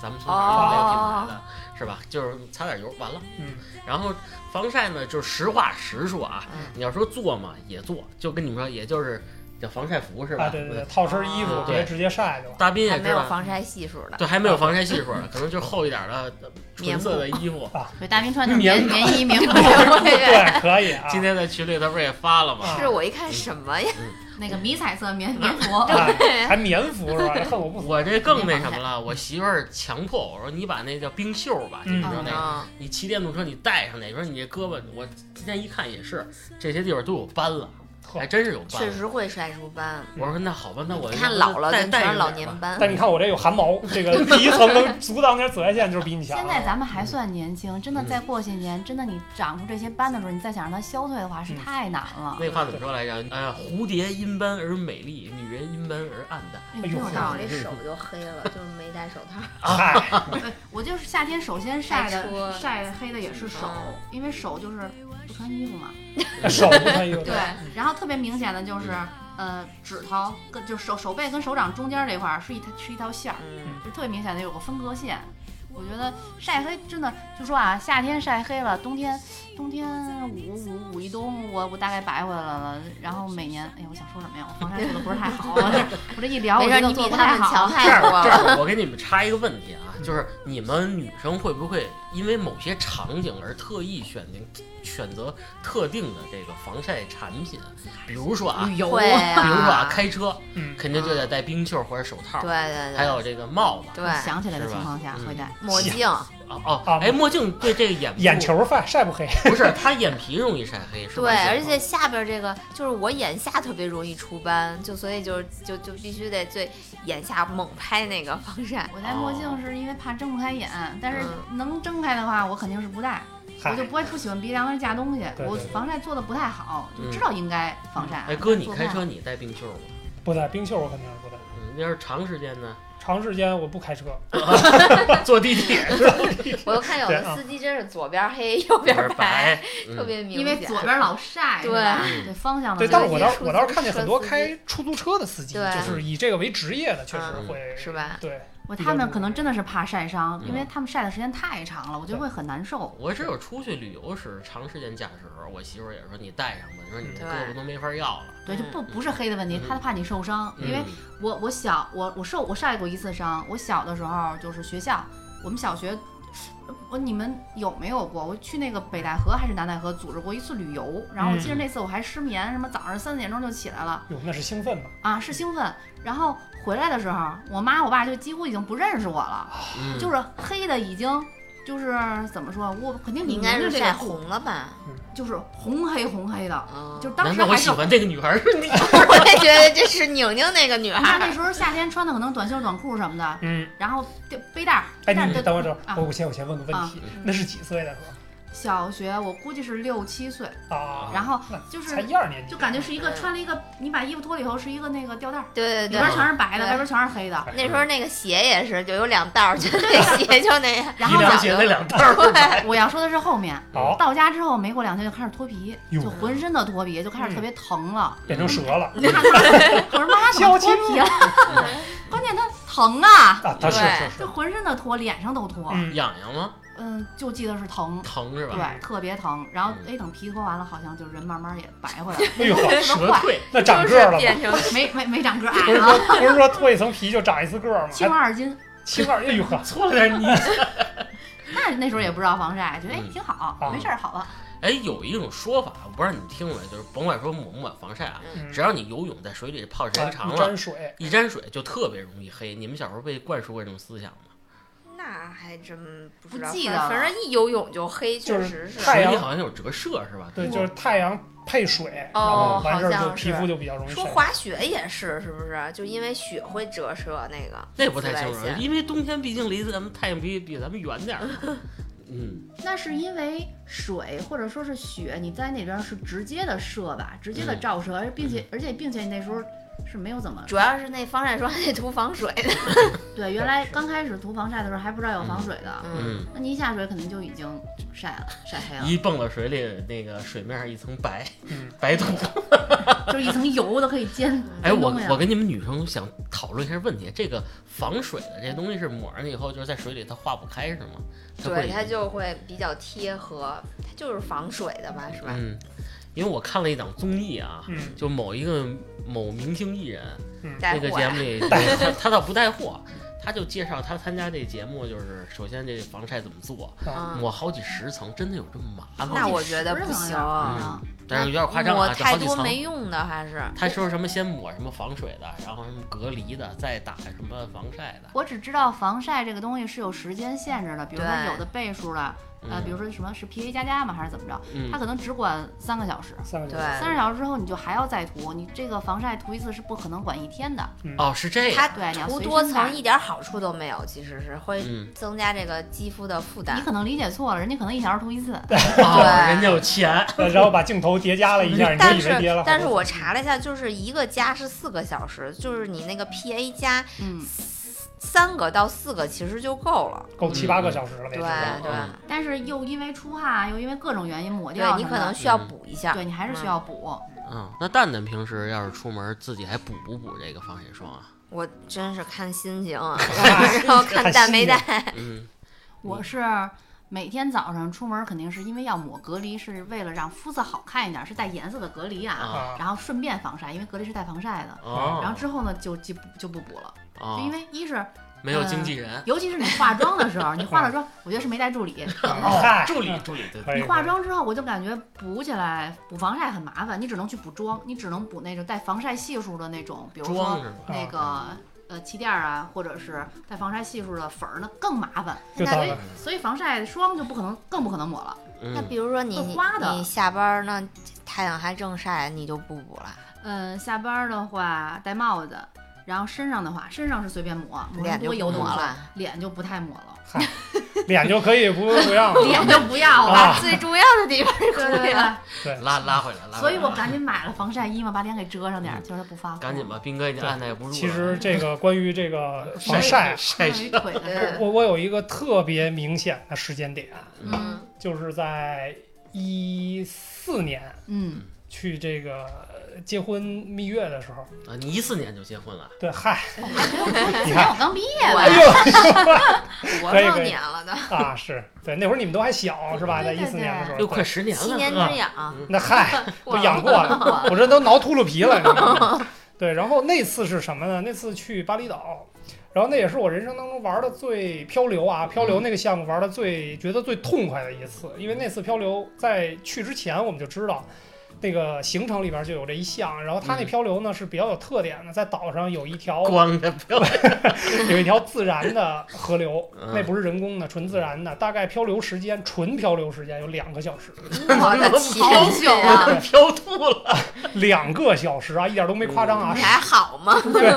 Speaker 4: 咱们从哪个品牌的，是吧？就是擦点油完了。然后防晒呢，就是实话实说啊，你要说做嘛也做，就跟你们说，也就是叫防晒服是吧？
Speaker 3: 对，套身衣服别直接晒就。
Speaker 4: 大斌也知道
Speaker 1: 还没有防晒系数的，
Speaker 4: 对，还没有防晒系数的，可能就是厚一点的纯色的衣服
Speaker 3: 啊。
Speaker 2: 对，大斌穿的棉衣棉裤，
Speaker 3: 对，可以啊。
Speaker 4: 今天在群里他不是也发了吗？
Speaker 1: 是我一看什么呀？
Speaker 2: 那个迷彩色棉服，
Speaker 3: 还棉服是吧？恨我不死。
Speaker 4: 我这更那什么了，我媳妇儿强迫我说你把那叫冰袖吧，你知道那个，你骑电动车你带上那，说你这胳膊，我今天一看也是，这些地方都有斑了。还真是有斑，
Speaker 1: 确实会晒出斑。
Speaker 4: 我说那好吧，那我
Speaker 1: 看老了全是老年斑。
Speaker 3: 但你看我这有汗毛，这个第一层能阻挡点紫外线，就是比你强。
Speaker 2: 现在咱们还算年轻，真的再过些年，真的你长出这些斑的时候，你再想让它消退的话，是太难了。
Speaker 4: 那话怎么说来着？蝴蝶因斑而美丽，女人因斑而暗淡。
Speaker 1: 哎呦，那我这手就黑了，就是没戴手套。
Speaker 2: 我就是夏天首先晒黑的也是手，因为手就是不穿衣服嘛。
Speaker 3: 手不穿衣服。
Speaker 2: 对，然后特别明显的就是，指头跟就手背跟手掌中间这块是一条线儿，就特别明显的有个分割线。我觉得晒黑真的就说啊，夏天晒黑了，冬天捂一冬，我大概白回来了。然后每年，哎呀，我想说什么呀？我防晒做的不是太好，我这一聊，我觉得做不太好。
Speaker 1: 这样，
Speaker 4: 我给你们插一个问题啊，就是你们女生会不会因为某些场景而特意选择特定的这个防晒产品？比如说啊，
Speaker 2: 旅游，
Speaker 1: 比
Speaker 4: 如说啊，开车，肯定就得戴冰袖或者手套，
Speaker 1: 对，
Speaker 4: 还有这个帽子，
Speaker 1: 对，
Speaker 2: 想起来的情况下会戴
Speaker 1: 墨镜。
Speaker 4: 墨镜对这个
Speaker 3: 眼球晒不黑？
Speaker 4: 不是，它眼皮容易晒黑，是吧？
Speaker 1: 对，而且下边这个就是我眼下特别容易出斑，所以就必须得对眼下猛拍那个防晒。
Speaker 2: 我戴墨镜是因为怕睁不开眼，但是能睁开的话，我肯定是不戴。我就不喜欢鼻梁上架东西，我防晒做的不太好，就知道应该防晒。
Speaker 4: 哎哥，你开车你戴冰袖吗？
Speaker 3: 不戴冰袖，我肯定是不戴。
Speaker 4: 那要是长时间呢？
Speaker 3: 长时间我不开车，
Speaker 4: 坐地铁。
Speaker 1: 我又看有的司机真是左边黑右边白，特别明显。
Speaker 2: 因为左边老晒，对方向的。
Speaker 3: 对，但是我倒是看见很多开出租车的司机，就是以这个为职业的，确实会
Speaker 1: 是吧？
Speaker 3: 对。
Speaker 2: 他们可能真的是怕晒伤，因为他们晒的时间太长了，我觉得会很难受。
Speaker 4: 我只有出去旅游时，长时间驾驶时候，我媳妇儿也说你带上吧，你说你这胳膊都没法要了。
Speaker 2: 对，就不是黑的问题，他怕你受伤，因为我晒过一次伤。我小的时候就是学校，我们小学。你们有没有过？我去那个北戴河还是南戴河组织过一次旅游，然后我记得那次我还失眠，什么早上3、4点钟就起来了。
Speaker 3: 哟，那是兴奋吧？
Speaker 2: 啊，是兴奋。然后回来的时候，我妈我爸就几乎已经不认识我了，就是黑的已经就是怎么说，我肯定
Speaker 1: 应该是晒红了吧？
Speaker 2: 就是红黑的，就当时
Speaker 4: 我喜欢这个女孩是你，
Speaker 1: 我也觉得这是宁宁那个女孩。
Speaker 2: 那时候夏天穿的可能短袖短裤什么的，然后背带。
Speaker 3: 哎，你等会儿，我先问个问题，那是几岁的时候？
Speaker 2: 小学我估计是6、7岁
Speaker 3: 啊，
Speaker 2: 然后就是
Speaker 3: 才1、2年级，
Speaker 2: 就感觉是一个穿了一个，你把衣服脱了以后是一个那个吊带，
Speaker 1: 对，
Speaker 2: 里边全是白的，外边全是黑的。
Speaker 1: 那时候那个鞋也是，就有2道，就那鞋就那样。
Speaker 2: 然后
Speaker 4: 鞋那2道。
Speaker 2: 对，我要说的是后面，到家之后没过2天就开始脱皮，就浑身的脱皮，就开始特别疼了，
Speaker 3: 变成蛇了。
Speaker 2: 我说妈怎么脱皮了？关键它疼啊！
Speaker 3: 是，
Speaker 2: 就浑身的脱，脸上都脱。
Speaker 4: 痒痒吗？
Speaker 2: 就记得是疼
Speaker 4: 是吧？
Speaker 2: 对，特别疼。然后等皮脱完了，好像就人慢慢也白回来了。
Speaker 3: 哎呦，
Speaker 4: 蛇退，
Speaker 3: 那长个了吗？
Speaker 2: 没长个，矮了。
Speaker 3: 不是说脱一层皮就长一次个吗？
Speaker 2: 轻2斤。
Speaker 3: 哎呦呵，
Speaker 4: 错了点你。
Speaker 2: 那时候也不知道防晒，觉得挺好，没事好了。
Speaker 4: 哎，有一种说法，我不知道你们听过没，就是甭管说抹不抹防晒啊，只要你游泳在水里泡时间长了，一沾水就特别容易黑。你们小时候被灌输过这种思想吗？
Speaker 1: 那还真不知道，
Speaker 2: 记得，
Speaker 1: 反正一游泳就黑，确实是。
Speaker 3: 太阳
Speaker 4: 水里好像有折射是吧？
Speaker 3: 对，就是太阳配水，然后完事儿就皮肤就比较容易晒。
Speaker 1: 说滑雪也是不是？就因为雪会折射那个。
Speaker 4: 那不太清楚，因为冬天毕竟离咱们太阳比咱们远点儿。
Speaker 2: 那是因为水或者说是雪，你在那边是直接的射吧，直接的照射，并且那时候是没有怎么，
Speaker 1: 主要是那防晒霜还得涂防水的。
Speaker 2: 对，原来刚开始涂防晒的时候还不知道有防水的，那你一下水肯定就已经晒黑了，
Speaker 4: 一蹦到水里，那个水面上一层白土，
Speaker 2: 就是一层油都可以煎。
Speaker 4: 哎，我跟你们女生想讨论一下问题，这个防水的这东西是抹上以后就是在水里它化不开是吗？
Speaker 1: 对，它就会比较贴合，它就是防水的吧，是吧？
Speaker 4: 因为我看了一档综艺啊，就某明星艺人，那个节目里，他倒不带货，他就介绍他参加这节目，就是首先这防晒怎么做，抹好几十层，真的有这么麻烦？
Speaker 1: 那我觉得不行，
Speaker 4: 但是有点夸张啊，
Speaker 1: 抹太多没用的还是。
Speaker 4: 他说什么先抹什么防水的，然后什么隔离的，再打什么防晒的。
Speaker 2: 我只知道防晒这个东西是有时间限制的，比如说有的倍数的。比如说什么是 PA++ 吗？还是怎么着？它可能只管3个小时。
Speaker 1: 对
Speaker 2: ，30小时之后你就还要再涂，你这个防晒涂一次是不可能管1天的。
Speaker 4: 哦，是这样。
Speaker 2: 对，你要
Speaker 1: 涂多层一点好处都没有，其实是会增加这个肌肤的负担。
Speaker 2: 你可能理解错了，人家可能1小时涂一次。
Speaker 1: 对，
Speaker 4: 人家有钱，
Speaker 3: 然后把镜头叠加了一下，你就以为叠了。
Speaker 1: 但是我查了一下，就是一个加是4个小时，就是你那个 PA+， 3个到4个其实就够了，
Speaker 3: 够7、8个小时了。
Speaker 1: 对，
Speaker 2: 但是又因为出汗，又因为各种原因抹掉，
Speaker 1: 对你可能需要补一下。
Speaker 2: 对你还是需要补。
Speaker 4: 那蛋蛋平时要是出门自己还补不补这个防晒霜啊？
Speaker 1: 我真是看心情啊，然后看带没带。
Speaker 2: 我是每天早上出门肯定是因为要抹隔离，是为了让肤色好看一点，是带颜色的隔离啊，然后顺便防晒，因为隔离是带防晒的。然后之后呢就不补了，就因为一是
Speaker 4: 没有经纪人，
Speaker 2: 尤其是你化妆的时候，你化了妆，我觉得是没带助理。
Speaker 4: 助理，
Speaker 2: 你化妆之后，我就感觉补起来补防晒很麻烦，你只能去补妆，你只能补那种带防晒系数的那种，比如说那个气垫啊，或者是带防晒系数的粉儿，那更麻烦。所以防晒霜就更不可能抹了。
Speaker 1: 那比如说你下班那太阳还正晒，你就不补了？
Speaker 2: 下班的话戴帽子。然后身上的话，身上是随便抹，
Speaker 1: 脸就不抹了，
Speaker 2: 脸就不太抹了，
Speaker 3: 脸就可以不要了，
Speaker 2: 脸就不要了，
Speaker 1: 最重要的地方是可以了，
Speaker 4: 对，拉回来。
Speaker 2: 所以我赶紧买了防晒衣嘛，把脸给遮上点，就是它不发红。
Speaker 4: 赶紧吧，斌哥已经按耐不住了。
Speaker 3: 其实这个关于这个防晒，我有一个特别明显的时间点，就是在14年，去这个结婚蜜月的时候
Speaker 4: 啊，你14年就结婚了？
Speaker 3: 对，嗨，
Speaker 2: 你看我刚毕业吧？
Speaker 3: 哎
Speaker 1: 呦，多少年了的
Speaker 3: 啊？是对，那会儿你们都还小是吧？在14年的时候，
Speaker 4: 又快10年了
Speaker 1: ，7年之痒。
Speaker 3: 那嗨，都养过了，我这都挠秃噜皮了，你知道吗？对，然后那次是什么呢？那次去巴厘岛。然后那也是我人生当中玩的最漂流那个项目玩的觉得最痛快的一次，因为那次漂流在去之前我们就知道，那个行程里边就有这一项，然后它那漂流呢是比较有特点的，在岛上有一条
Speaker 4: 光着漂流，
Speaker 3: 有一条自然的河流，那不是人工的，纯自然的，大概纯漂流时间有2个小时。
Speaker 1: 我的天，久啊，
Speaker 4: 漂吐了
Speaker 3: 2个小时啊，一点都没夸张啊。
Speaker 1: 你还好吗？
Speaker 3: 对，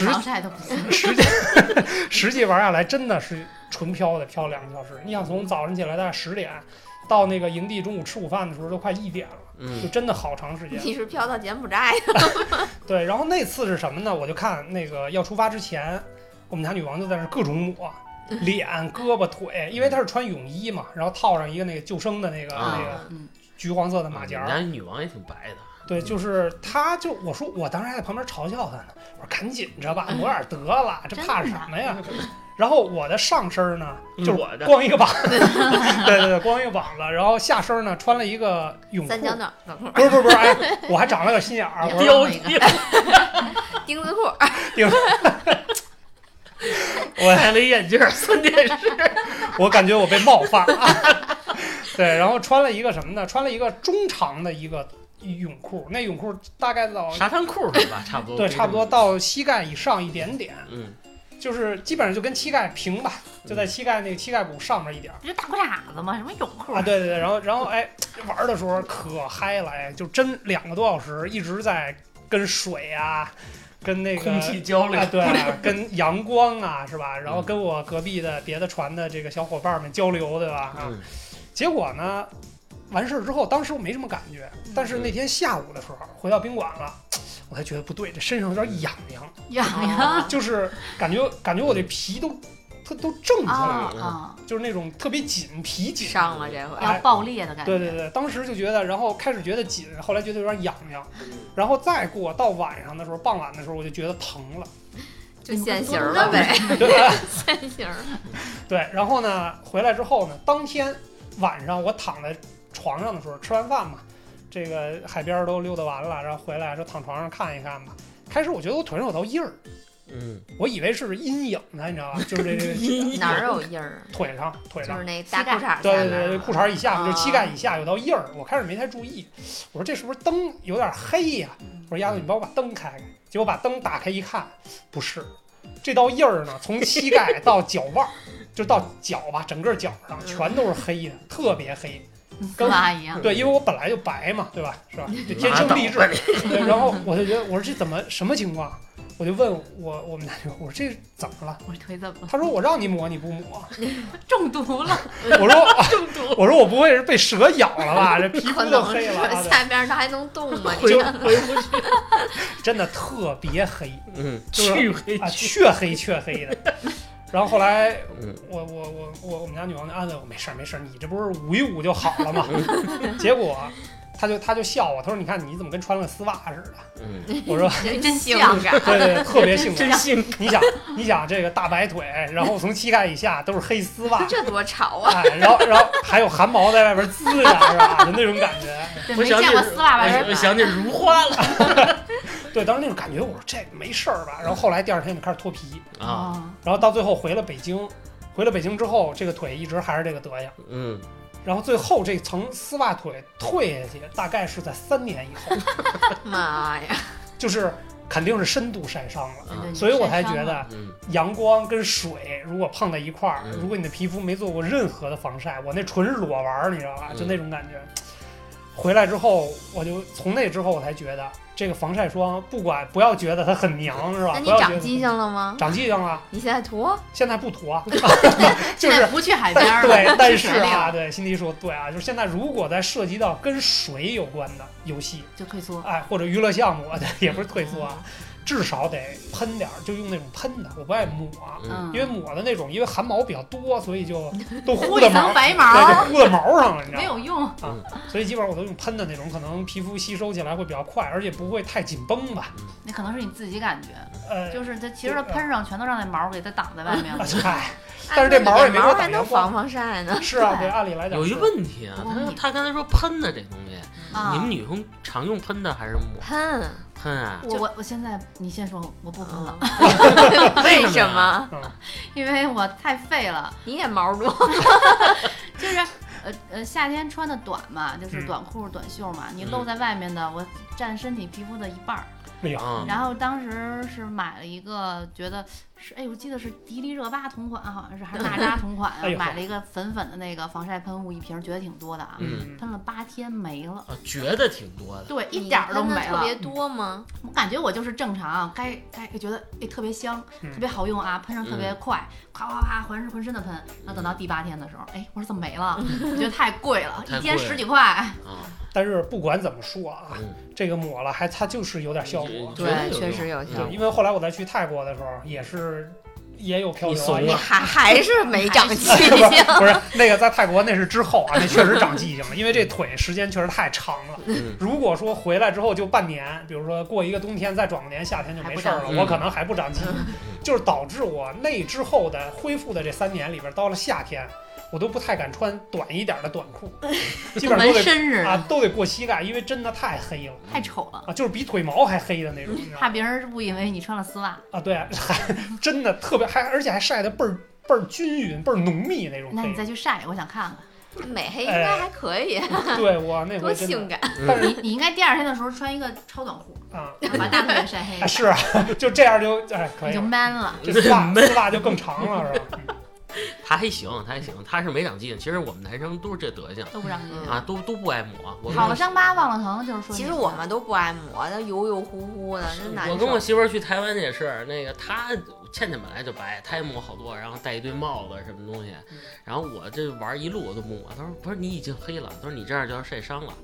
Speaker 3: 实际玩下来真的是纯漂的，漂2个小时。你想从早上起来大概10点。到那个营地中午吃午饭的时候都快1点了，就真的好长时间。
Speaker 1: 你是漂到柬埔寨呀？
Speaker 3: 对，然后那次是什么呢？我就看那个要出发之前，我们家女王就在那各种抹脸、胳膊、腿，因为她是穿泳衣嘛，然后套上一个那个救生的那个橘黄色的马甲。
Speaker 4: 人家女王也挺白的。
Speaker 3: 对，就是她我当时还在旁边嘲笑她呢，我说赶紧着吧，抹点得了，这怕什么呀？然后我的上身呢，就是光一个膀子，对，光一个膀子。然后下身呢，穿了一个泳裤，
Speaker 1: 三角短裤，
Speaker 3: 不是，哎，我还长了个心眼儿，
Speaker 1: 钉子裤，
Speaker 4: 我戴了一眼镜，孙电视，
Speaker 3: 我感觉我被冒犯了。对，然后穿了一个什么呢？穿了一个中长的一个泳裤，那泳裤大概到
Speaker 4: 沙滩裤是吧？差不多，
Speaker 3: 对，差不多到膝盖以上一点点，就是基本上就跟膝盖平吧，就在膝盖那个膝盖骨上面一点。
Speaker 2: 不是大裤衩子吗？什么泳裤
Speaker 3: 啊？对，然后哎，玩的时候可嗨了，哎，就真2个多小时一直在跟水啊，跟那个
Speaker 4: 空气交流，
Speaker 3: 对，跟阳光啊，是吧？然后跟我隔壁的别的船的这个小伙伴们交流，对吧？结果呢，完事之后，当时我没什么感觉，但是那天下午的时候回到宾馆了。 我才觉得不对，这身上有点痒
Speaker 2: 痒，
Speaker 3: 就是感觉我这皮都正起来
Speaker 2: 了，
Speaker 3: 就是那种特别紧，皮紧
Speaker 1: 伤了，这回
Speaker 2: 要爆裂的感觉。
Speaker 3: 对，当时就觉得，然后开始觉得紧，后来觉得有点痒，然后再过到晚上的时候，傍晚的时候，我就觉得疼了，
Speaker 1: 就现形了呗，现形。
Speaker 3: 对，然后呢，回来之后呢，当天晚上我躺在床上的时候，吃完饭嘛，这个海边都溜达完了，然后回来说躺床上看一看吧。开始我觉得我腿上有道印儿。我以为是阴影呢，你知道吧？就是这个
Speaker 1: 哪儿有印儿？
Speaker 3: 腿上
Speaker 1: 就是那大裤衩。
Speaker 3: 对，裤衩以下，就是膝盖以下有道印儿。我开始没太注意，我说这是不是灯有点黑呀？我说丫头，你帮我把灯开开。结果把灯打开一看，不是，这道印儿呢，从膝盖到脚腕，就到脚吧，整个脚上全都是黑的，特别黑。
Speaker 2: 跟妈一样。
Speaker 3: 对，因为我本来就白嘛，对吧？是吧？就天生丽质。然后我就觉得，我说这怎么什么情况？我就问我们男友，我说这怎么了？
Speaker 2: 我腿怎么了？
Speaker 3: 他说我让你抹你不抹，
Speaker 2: 中毒了。
Speaker 3: 我说中毒。我说我不会是被蛇咬了吧？这皮肤都黑了。
Speaker 1: 下边它还能动吗？
Speaker 3: 就回不去。真的特别黑，
Speaker 4: 黢黑
Speaker 3: 啊，黢黑的。然后后来，我们家女王就安慰我，没事，你这不是捂一捂就好了吗？结果。他就笑我，他说：“你看你怎么跟穿了个丝袜似的？”我说：“
Speaker 1: 真性感，
Speaker 3: 对，特别性感，
Speaker 4: 真性。
Speaker 3: 你想这个大白腿，然后从膝盖以下都是黑丝袜，
Speaker 1: 这多潮啊！
Speaker 3: 然后还有汗毛在外边滋呀，是吧？就那种感觉。
Speaker 2: 没见过丝袜
Speaker 4: 我想起如花了。
Speaker 3: 对，当时那种感觉，我说这没事儿吧？然后后来第二天就开始脱皮
Speaker 4: 啊，
Speaker 3: 然后到最后回了北京之后，这个腿一直还是这个德行。然后最后这层丝袜腿退下去，大概是在3年以后。
Speaker 1: 妈呀！
Speaker 3: 就是肯定是深度晒伤了，所以我才觉得阳光跟水如果碰在一块儿，如果你的皮肤没做过任何的防晒，我那纯是裸玩，你知道吧？就那种感觉。回来之后，我就从那之后我才觉得这个防晒霜，不要觉得它很娘，是吧？
Speaker 1: 那你长记性了吗？
Speaker 3: 长记性了。
Speaker 1: 你现在涂？
Speaker 3: 现在不涂啊，
Speaker 2: 就是不去海边了。
Speaker 3: 对，但是啊，对，辛迪说对啊，就是现在如果在涉及到跟水有关的游戏，
Speaker 2: 就退缩，
Speaker 3: 或者娱乐项目，也不是退缩啊。至少得喷点儿，就用那种喷的，我不爱抹，因为抹的那种，因为汗毛比较多，所以就都糊在毛，
Speaker 2: 白毛，
Speaker 3: 对，糊在毛上了，你知道吗？
Speaker 2: 没有用
Speaker 3: 啊，所以基本上我都用喷的那种，可能皮肤吸收起来会比较快，而且不会太紧绷吧。
Speaker 2: 那可能是你自己感觉，就是它其实它喷上全都让那毛给它挡在外面了。
Speaker 3: 嗨，但是这毛也没法
Speaker 1: 还能防晒呢。
Speaker 3: 是啊，对，按理来讲
Speaker 4: 有一问题啊，他刚才说喷的这东西，你们女生常用喷的还是抹？喷啊！
Speaker 2: 我现在你先说，我不喷了。
Speaker 1: 为什么？
Speaker 2: 因为我太废了。
Speaker 1: 你也毛多。
Speaker 2: 就是夏天穿的短嘛，就是短裤短袖嘛，你露在外面的，我占身体皮肤的一半儿。然后当时是买了一个，觉得是我记得是迪丽热巴同款，好像是还是娜扎同款买了一个粉的那个防晒喷雾，一瓶觉得挺多的啊，喷了8天没了，
Speaker 4: 觉得挺多的，
Speaker 2: 对，一点都没了。
Speaker 1: 特别多吗？
Speaker 2: 我感觉我就是正常，该觉得特别香，特别好用啊，喷上特别快，夸夸夸浑身的喷。然后等到第8天的时候，我说怎么没了？我觉得太贵了，一天10几块。
Speaker 3: 但是不管怎么说啊，这个抹了它就是有点效果，
Speaker 1: 对，确实有效果。
Speaker 3: 因为后来我再去泰国的时候，也有漂流，
Speaker 1: 你还是没长记性。
Speaker 3: 不是那个在泰国那是之后啊，那确实长记性了，因为这腿时间确实太长了。如果说回来之后就半年，比如说过一个冬天再转个年，夏天就没事了，我可能还不长记性，就是导致我那之后的恢复的这3年里边，到了夏天。我都不太敢穿短一点的短裤，基本上都得过膝盖，因为真的太黑了，
Speaker 2: 太丑了
Speaker 3: 啊，就是比腿毛还黑的那种。
Speaker 2: 怕别人不以为你穿了丝袜
Speaker 3: 啊？对，还真的特别，而且还晒得倍儿均匀、倍儿浓密那种黑。
Speaker 2: 那你再去晒，我想看看。
Speaker 1: 美黑应该还可以。
Speaker 3: 对，我那回
Speaker 1: 多性感。
Speaker 3: 但是
Speaker 2: 你应该第2天的时候穿一个超短裤
Speaker 3: 啊，
Speaker 2: 把大腿晒黑。
Speaker 3: 是啊，就这样可以，
Speaker 2: 就 man 了，
Speaker 3: 这丝袜就更长了，是吧？
Speaker 4: 他还行，他是没长记性。其实我们男生都是这德行，
Speaker 2: 都不长记性
Speaker 4: 啊，都不爱抹。
Speaker 2: 好了伤疤忘了疼，就是说。
Speaker 1: 其实我们都不爱抹，那油乎乎的，真难受。
Speaker 4: 我跟我媳妇儿去台湾也是，那个她倩本来就白，她也抹好多，然后戴一堆帽子什么东西，然后我这玩一路我都不抹。她说不是你已经黑了，她说你这样就要晒伤了。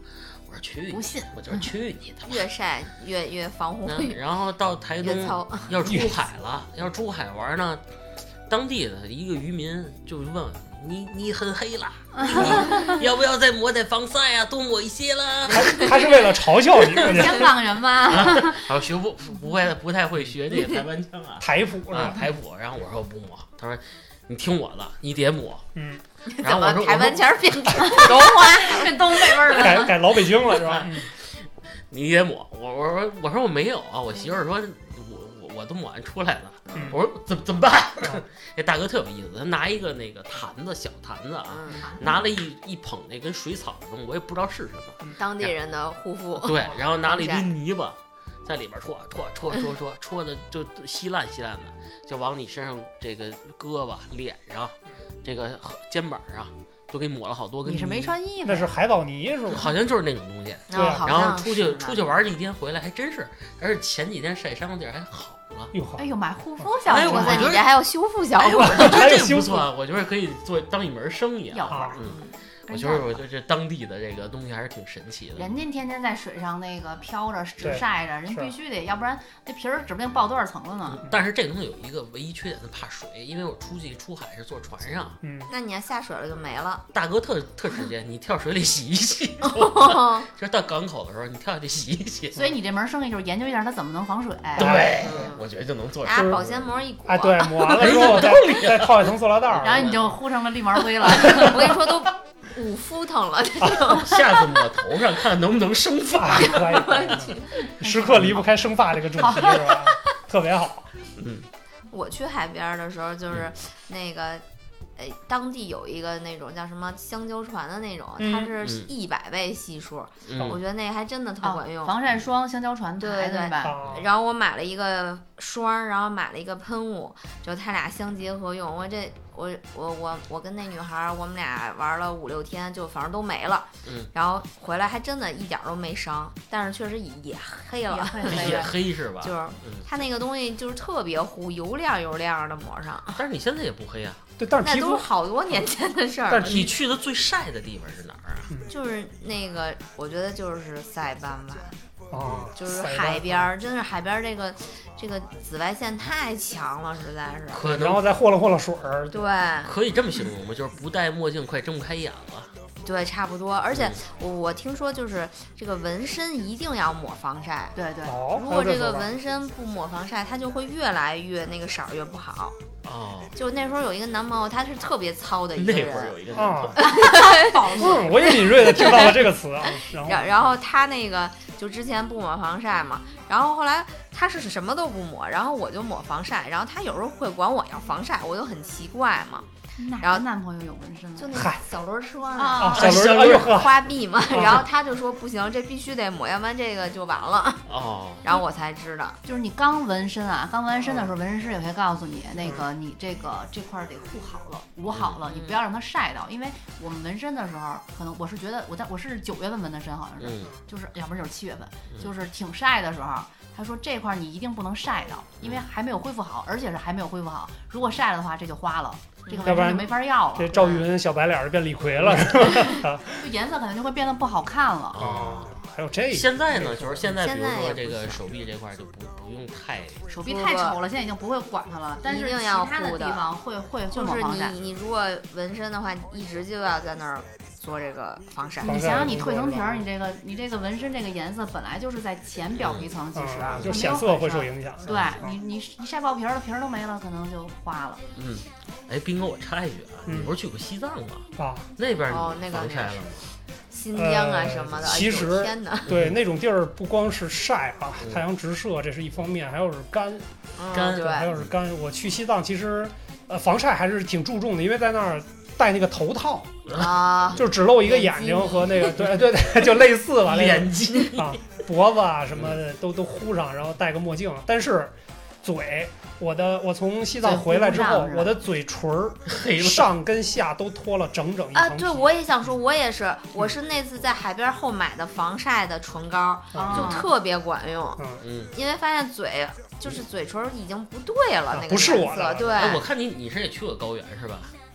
Speaker 4: 我说去，
Speaker 2: 不信，
Speaker 4: 我就是去你的。
Speaker 1: 越晒越防护。
Speaker 4: 然后到台东要出海了，要出海玩呢，当地的一个渔民就问你很黑了，你要不要再抹点防晒啊？多抹一些啦。
Speaker 3: 他是为了嘲笑你，
Speaker 2: 香港人吗？
Speaker 4: 啊，学不太会学这个台湾腔啊，
Speaker 3: 台普
Speaker 4: 啊台普。然后我说不抹，他说你听我的，你得抹。然
Speaker 1: 后
Speaker 4: 我说
Speaker 1: 台湾腔变普通话，
Speaker 2: 变东北味儿了，
Speaker 3: 改老北京了是吧？
Speaker 4: 你得抹。我说我没有啊，我媳妇儿说我都抹完出来了。我说怎么办？这大哥特有意思，他拿一个那个小坛子啊，拿了一捧那跟水草的东西，我也不知道是什么。
Speaker 1: 当地人的护肤。
Speaker 4: 对，然后拿了一堆泥巴，在里边戳的就稀烂的，就往你身上这个胳膊、脸上、这个肩膀上都给抹了好多。
Speaker 2: 你是没穿衣服？
Speaker 3: 那是海藻泥是吧？
Speaker 4: 好像就是那种东西。
Speaker 3: 对，
Speaker 4: 然后出去玩一天回来还真是，而且前几天晒伤的地儿还好。
Speaker 2: 哎呦，买护肤效果，
Speaker 1: 你这还有修复效果，
Speaker 4: 我觉得这不错，我觉得可以当一门生意啊。我觉得这当地的这个东西还是挺神奇的。
Speaker 2: 人家天天在水上那个飘着直晒着，人必须得，要不然那皮儿指不定爆多少层了呢。
Speaker 4: 但是这东西有一个唯一缺点，它怕水，因为我出海是坐船上。
Speaker 1: 那你要下水了就没了。
Speaker 4: 大哥特直接，你跳水里洗一洗。就是到港口的时候，你跳下去洗一洗。
Speaker 2: 所以你这门生意就是研究一下它怎么能防水。
Speaker 4: 对，我觉得就能做。
Speaker 1: 拿保鲜膜一裹。
Speaker 3: 哎，对，抹完了之后再套一层塑料袋，
Speaker 2: 然后你就糊成了立毛灰了。
Speaker 1: 我跟你说都。捂敷腾了，
Speaker 4: 下次抹头上看能不能生发。
Speaker 3: 时刻离不开生发这个主题是吧？特别好。
Speaker 1: 我去海边的时候就是那个。当地有一个那种叫什么香蕉船的那种，它是100倍系数，我觉得那还真的特管用。
Speaker 2: 防晒霜、香蕉船，
Speaker 1: 对。然后我买了一个霜，然后买了一个喷雾，就它俩相结合用。我跟那女孩，我们俩玩了5、6天，就反正都没了。然后回来还真的一点都没伤，但是确实也黑了，
Speaker 4: 也黑是吧？
Speaker 1: 就是它那个东西就是特别糊，油亮的抹上。
Speaker 4: 但是你现在也不黑啊。
Speaker 3: 对，但是
Speaker 1: 那都是好多年前的事儿。
Speaker 4: 但是你去的最晒的地方是哪儿啊？
Speaker 1: 就是那个，我觉得就是塞班湾。就是海边，真是海边这个紫外线太强了，实在是。
Speaker 3: 然后再和了水儿。
Speaker 1: 对。
Speaker 4: 可以这么形容吗？就是不戴墨镜快睁不开眼了。
Speaker 1: 对，差不多。而且我听说，就是这个纹身一定要抹防晒。
Speaker 2: 对。
Speaker 1: 如果这个纹身不抹防晒，它就会越来越那个色儿越不好。就那时候有一个男朋友，他是特别糙的一个人。
Speaker 4: 那会儿有一个男朋
Speaker 3: 友。我也敏锐的听到了这个词啊。
Speaker 1: 然后他那个就之前不抹防晒嘛，然后后来他是什么都不抹，然后我就抹防晒，然后他有时候会管我要防晒，我就很奇怪嘛。然后
Speaker 2: 男朋友有纹身，
Speaker 1: 就那小轮车
Speaker 2: 啊，
Speaker 3: 小轮
Speaker 1: 花臂嘛，然后他就说不行，这必须得抹，要不然这个就完了。然后我才知道，
Speaker 2: 就是你刚纹身啊，刚纹身的时候，纹身师也会告诉你，那个你这块得护好了，捂好了，你不要让它晒到，因为我们纹身的时候，可能我是觉得我是9月份纹的身，好像是，就是要不然就是7月份，就是挺晒的时候。他说这块你一定不能晒到，因为还没有恢复好，而且是还没有恢复好。如果晒了的话，这就花了，这个纹身就没法要了。
Speaker 3: 这赵云小白脸就变李逵了，是吧？
Speaker 2: 就颜色可能就会变得不好看了。
Speaker 3: 还有这
Speaker 4: 现在呢，就是现在，比如说这个手臂这块就不用太，
Speaker 2: 手臂太丑了，现在已经不会管它了。但是其他的地方会
Speaker 1: 就是你如果纹身的话，一直就要在那儿。做这个防晒，
Speaker 2: 你想想，你蜕层皮儿，你这个纹身这个颜色本来就是在前表皮层，其实
Speaker 3: 就显色会受影响。
Speaker 2: 对你晒爆皮儿了，皮儿都没了，可能就花了。
Speaker 4: 哎，斌哥，我插一句啊，你不是去过西藏吗？那边
Speaker 1: 你
Speaker 4: 防晒了吗？
Speaker 1: 新疆啊什么的，
Speaker 3: 其实
Speaker 1: 天哪，
Speaker 3: 对那种地儿不光是晒啊，太阳直射这是一方面，还有是干，
Speaker 1: 对，
Speaker 3: 还有是干。我去西藏其实防晒还是挺注重的，因为在那儿。戴那个头套就只露一个眼睛和那个对，就类似吧，
Speaker 4: 脸基
Speaker 3: 啊，脖子啊什么的都糊上，然后戴个墨镜。但是嘴，我从西藏回来之后，我的嘴唇上跟下都脱了整整一层皮。
Speaker 1: 对，我也想说，我也是，我是那次在海边后买的防晒的唇膏，就特别管用。因为发现就是嘴唇已经不对了，那个
Speaker 3: 不是我的。
Speaker 1: 对，
Speaker 4: 我看你是也去过高原是吧？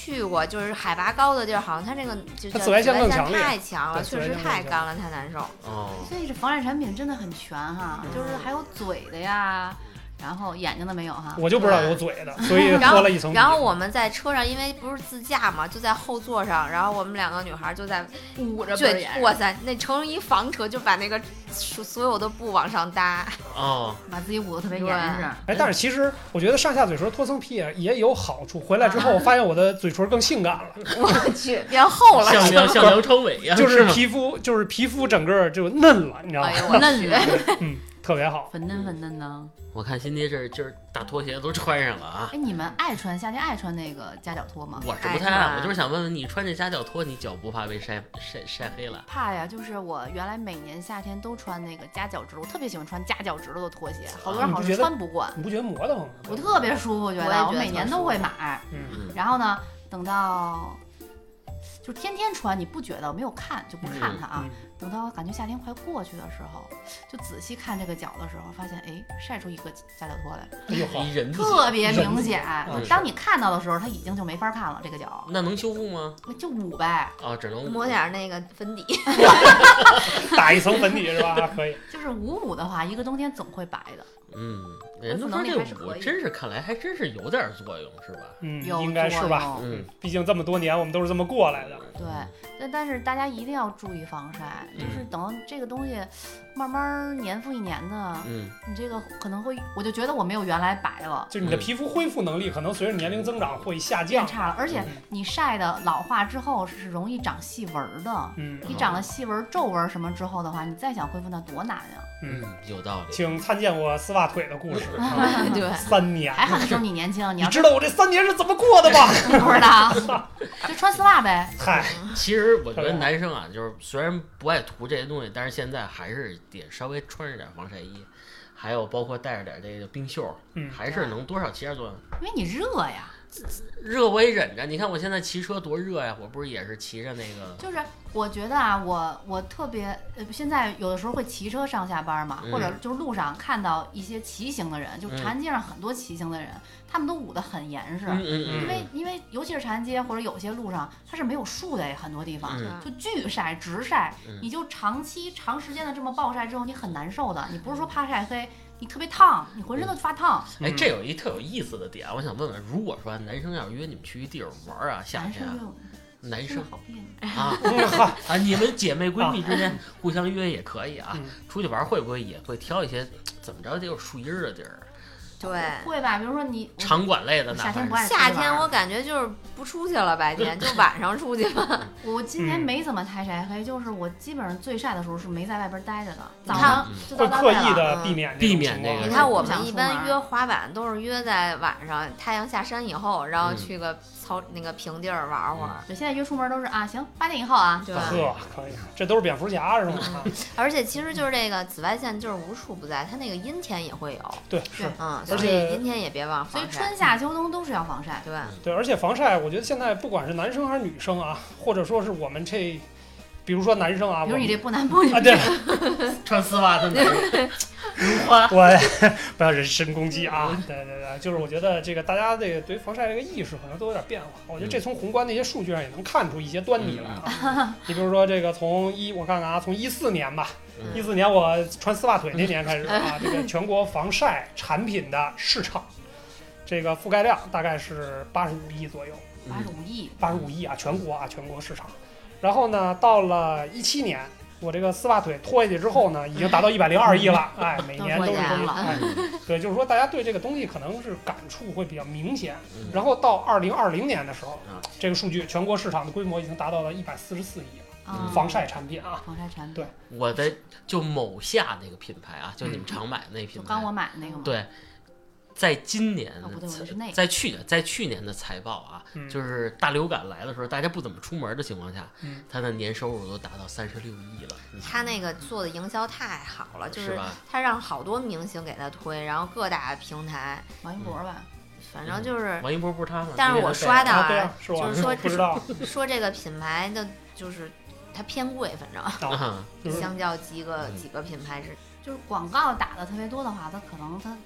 Speaker 1: 去过，就是海拔高的地儿，好像它这个就
Speaker 3: 紫外线更强烈，
Speaker 1: 太强了，确实太干了，太难受。
Speaker 4: 哦，
Speaker 2: 所以这防晒产品真的很全哈，就是还有嘴的呀。然后眼睛的没有哈，
Speaker 3: 我就不知道有嘴的，所以脱了一层皮。
Speaker 1: 然后我们在车上，因为不是自驾嘛，就在后座上，然后我们2个女孩就在
Speaker 2: 捂着，
Speaker 1: 对，哇塞，那成一房车，就把那个所有的布往上搭，
Speaker 4: 哦，
Speaker 2: 把自己捂得特别严实。
Speaker 3: 哎，但是其实我觉得上下嘴唇脱层皮也有好处。回来之后，我发现我的嘴唇更性感了。
Speaker 1: 我去，变厚了，
Speaker 4: 像梁朝伟呀，
Speaker 3: 就是皮肤整个就嫩了，你知道吗？
Speaker 2: 嫩了，
Speaker 3: 特别好，
Speaker 2: 粉嫩的。
Speaker 4: 我看辛迪这今儿大拖鞋都穿上了啊！
Speaker 2: 哎，你们夏天爱穿那个夹脚拖吗？
Speaker 4: 我是不太爱，我就是想问问你，穿这夹脚拖，你脚不怕被晒黑了？
Speaker 2: 怕呀，就是我原来每年夏天都穿那个夹脚趾头，我特别喜欢穿夹脚趾头的拖鞋，好多人好像穿不惯。
Speaker 3: 你不觉得磨得慌吗？
Speaker 2: 我特别舒服，觉得我每年都会买。然后呢，等到就天天穿，你不觉得？没有看就不看它啊。等到感觉夏天快过去的时候，就仔细看这个脚的时候，发现哎，晒出一个夹脚拖来，特别明显。当你看到的时候，它已经就没法看了。这个脚
Speaker 4: 那能修复吗？
Speaker 2: 就捂呗。
Speaker 4: 啊，只能
Speaker 1: 抹点那个粉底，
Speaker 3: 打一层粉底是吧？可以。
Speaker 2: 就是捂的话，一个冬天总会白的。
Speaker 4: 人都说这捂真是看来还真是有点作用，是吧？
Speaker 3: 应该是吧。毕竟这么多年我们都是这么过来的。
Speaker 2: 对，但是大家一定要注意防晒，就是等这个东西慢慢年复一年的，你这个可能会，我就觉得我没有原来白了，
Speaker 3: 就你的皮肤恢复能力可能随着年龄增长会下降，
Speaker 2: 变差了，而且你晒的老化之后是容易长细纹的，你长了细纹、皱纹什么之后的话，你再想恢复那多难呀。
Speaker 4: 有道理。
Speaker 3: 请参见我丝袜腿的故事。
Speaker 1: 对
Speaker 3: ，3年。
Speaker 2: 还好那时候你年轻，
Speaker 3: 你知道我这3年是怎么过的吗？
Speaker 2: 不知道，就穿丝袜呗。
Speaker 3: 嗨，
Speaker 4: 其实我觉得男生啊，就是虽然不爱涂这些东西，但是现在还是得稍微穿着点防晒衣，还有包括带着点这个冰袖，还是能多少起点作用。
Speaker 2: 因为你热呀。
Speaker 4: 热我也忍着，你看我现在骑车多热呀，我不是也是骑着那个。
Speaker 2: 就是我觉得啊，我特别现在有的时候会骑车上下班嘛，或者就是路上看到一些骑行的人，就长安街上很多骑行的人，他们都捂得很严实，因为尤其是长安街或者有些路上它是没有树的，很多地方就巨晒直晒，你就长时间的这么暴晒之后，你很难受的，你不是说怕晒黑。你特别烫，你浑身都发烫。
Speaker 4: 哎，这有一特有意思的点，我想问问，如果说男生要约你们去一地儿玩啊，夏天男生啊，你们姐妹闺蜜之间互相约也可以啊，出去玩会不会也会挑一些怎么着得有树荫的地儿？
Speaker 1: 对，
Speaker 2: 会吧？比如说你
Speaker 4: 场馆类的，
Speaker 2: 夏天不爱
Speaker 1: 夏天我感觉就是不出去了，白天就晚上出去吧。
Speaker 2: 我今年没怎么太晒黑，就是我基本上最晒的时候是没在外边待着的，早上就
Speaker 3: 会刻意的避免
Speaker 4: 那个。
Speaker 1: 你看我们一般约滑板都是约在晚上太阳下山以后，然后去个那个平地儿玩会儿。
Speaker 2: 对，现在约出门都是啊，行8点以后啊，
Speaker 1: 对，
Speaker 3: 可以，这都是蝙蝠侠是吗？
Speaker 1: 而且其实就是这个紫外线就是无处不在，它那个阴天也会有。
Speaker 3: 对，是，
Speaker 1: 所以阴天也别忘防晒。
Speaker 2: 所以春夏秋冬都是要防晒，
Speaker 3: 对，而且防晒，我觉得现在不管是男生还是女生啊，或者说是我们这，比如说男生啊，
Speaker 2: 比如你这不男不女
Speaker 3: 啊，对，
Speaker 4: 穿丝袜的男人，如花，
Speaker 3: 我不要人身攻击啊，对，就是我觉得这个大家这个对防晒这个意识可能都有点变化，我觉得这从宏观的一些数据上也能看出一些端倪来啊。你比如说这个我看看啊，从14年吧。14年我穿丝袜腿那年开始啊，这个全国防晒产品的市场，这个覆盖量大概是85亿左右。85亿啊，全国市场。然后呢，到了17年，我这个丝袜腿脱下去之后呢，已经达到102亿了。哎，每年都是哎，对，就是说大家对这个东西可能是感触会比较明显。然后到2020年的时候，这个数据全国市场的规模已经达到了144亿。防晒产品啊，
Speaker 2: 防晒产品。
Speaker 3: 对，
Speaker 4: 我的就某夏那个品牌啊，就你们常买的那品牌，
Speaker 2: 刚我买的那个吗？
Speaker 4: 对，在今年，在去年的财报啊，就是大流感来的时候，大家不怎么出门的情况下，它的年收入都达到36亿了。
Speaker 1: 他那个做的营销太好了，就是他让好多明星给他推，然后各大平台，
Speaker 2: 王一博吧。
Speaker 1: 反正就是
Speaker 4: 王一博不是他吗？
Speaker 1: 但是我刷到啊，
Speaker 3: 就是
Speaker 1: 说这个品牌的就是它偏贵，反正相较几个品牌是，
Speaker 2: 就是广告打的特别多的话，它可能它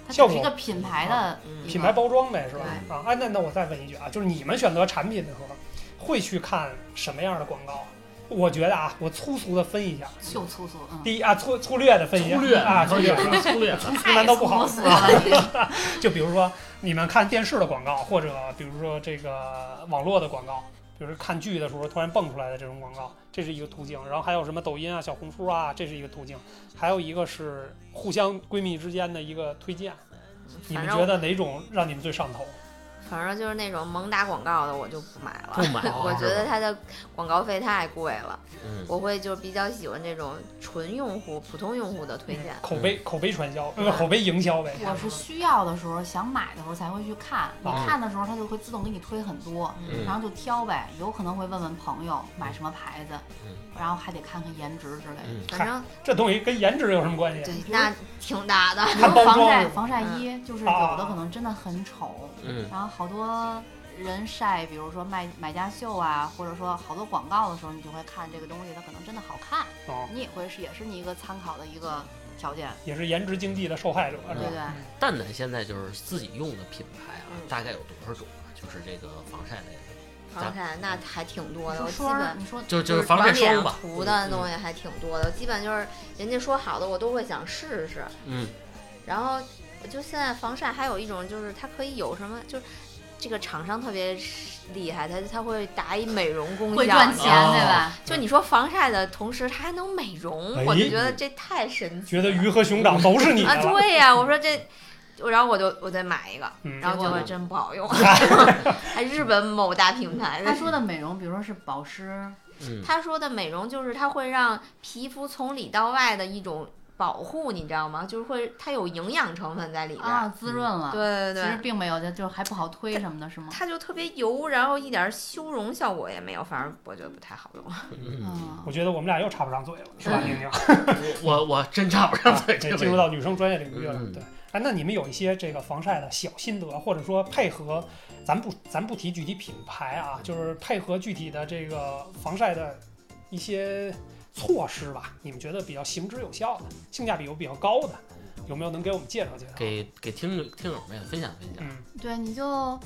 Speaker 2: 它就是一个品牌的
Speaker 3: 品牌包装呗，是吧？啊，哎，那我再问一句啊，就是你们选择产品的时候，会去看什么样的广告？我觉得啊，我粗俗的分一下，
Speaker 2: 就粗俗。
Speaker 3: 第一啊，粗略的分一下，粗略，粗俗难道不好？就比如说你们看电视的广告，或者比如说这个网络的广告，比如说看剧的时候突然蹦出来的这种广告，这是一个途径。然后还有什么抖音啊、小红书啊，这是一个途径。还有一个是互相闺蜜之间的一个推荐。你们觉得哪种让你们最上头？
Speaker 1: 反正就是那种猛打广告的，我就不买了。
Speaker 4: 不买了，
Speaker 1: 我觉得它的广告费太贵了。我会就比较喜欢这种纯用户、普通用户的推荐。
Speaker 3: 口碑传销，口碑营销呗。
Speaker 2: 我是需要的时候、想买的时候才会去看。你看的时候，它就会自动给你推很多，然后就挑呗。有可能会问问朋友买什么牌子，然后还得看看颜值之类的。
Speaker 1: 反正
Speaker 3: 这东西跟颜值有什么关系？
Speaker 1: 对，那挺大的。
Speaker 2: 比如防晒衣，就是有的可能真的很丑，然后好多人晒，比如说买家秀啊，或者说好多广告的时候，你就会看这个东西，它可能真的好看，你也是你一个参考的一个条件，
Speaker 3: 也是颜值经济的受害者。
Speaker 2: 对对。
Speaker 4: 蛋蛋现在就是自己用的品牌啊，大概有多少种啊？就是这个防晒类的。
Speaker 1: 防晒那还挺多的，我基本
Speaker 2: 你说
Speaker 4: 就是防晒霜吧，
Speaker 1: 涂的东西还挺多的，基本就是人家说好的我都会想试试。然后就现在防晒还有一种就是它可以有什么，就是这个厂商特别厉害，他会打一美容功效，
Speaker 2: 会赚钱对吧？
Speaker 1: 就你说防晒的同时它还能美容，我就觉得这太神奇了。
Speaker 3: 觉得鱼和熊掌都是你的
Speaker 1: 啊？对呀，我说这。然后我再买一个，然后结果真不好用，还日本某大品牌。
Speaker 2: 他说的美容，比如说是保湿，
Speaker 1: 他说的美容就是它会让皮肤从里到外的一种保护，你知道吗？就是它有营养成分在里边
Speaker 2: 啊，滋润了。
Speaker 1: 对，
Speaker 2: 其实并没有，就还不好推什么的，是吗？
Speaker 1: 它就特别油，然后一点修容效果也没有，反正我觉得不太好用。
Speaker 3: 我觉得我们俩又插不上嘴了，是吧，宁宁？
Speaker 4: 我真插不上嘴，
Speaker 3: 进入到女生专业领域了，对。哎，那你们有一些这个防晒的小心得，或者说配合，咱不提具体品牌啊，就是配合具体的这个防晒的一些措施吧，你们觉得比较行之有效的，性价比又比较高的，有没有能给我们介绍介绍？
Speaker 4: 给听友们分享分享。
Speaker 2: 对，你就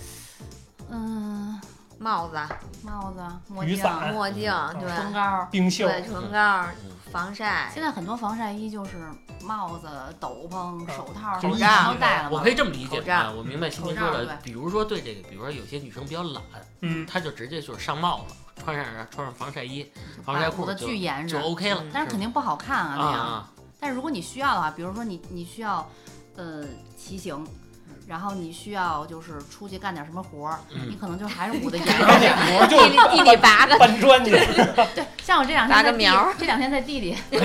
Speaker 1: 帽子、
Speaker 3: 雨伞、
Speaker 1: 墨镜，对，
Speaker 2: 唇膏、
Speaker 3: 冰袖，
Speaker 1: 对，唇膏、防晒。
Speaker 2: 现在很多防晒衣就是帽子、斗篷、手套、
Speaker 1: 口罩
Speaker 2: 都戴了。
Speaker 4: 我可以这么理解啊，我明白欣欣说的。比如说对这个，比如说有些女生比较懒，她就直接就是上帽子，穿上防晒衣、防晒裤，
Speaker 2: 巨严实
Speaker 4: 就 OK 了。
Speaker 2: 但是肯定不好看啊那样。但是如果你需要的话，比如说你需要骑行。然后你需要就是出去干点什么活儿，你可能就还是捂得严实点，
Speaker 1: 地里拔个
Speaker 3: 搬砖去。
Speaker 2: 对，像我这两天
Speaker 1: 拔个苗，
Speaker 2: 这2天在地里，这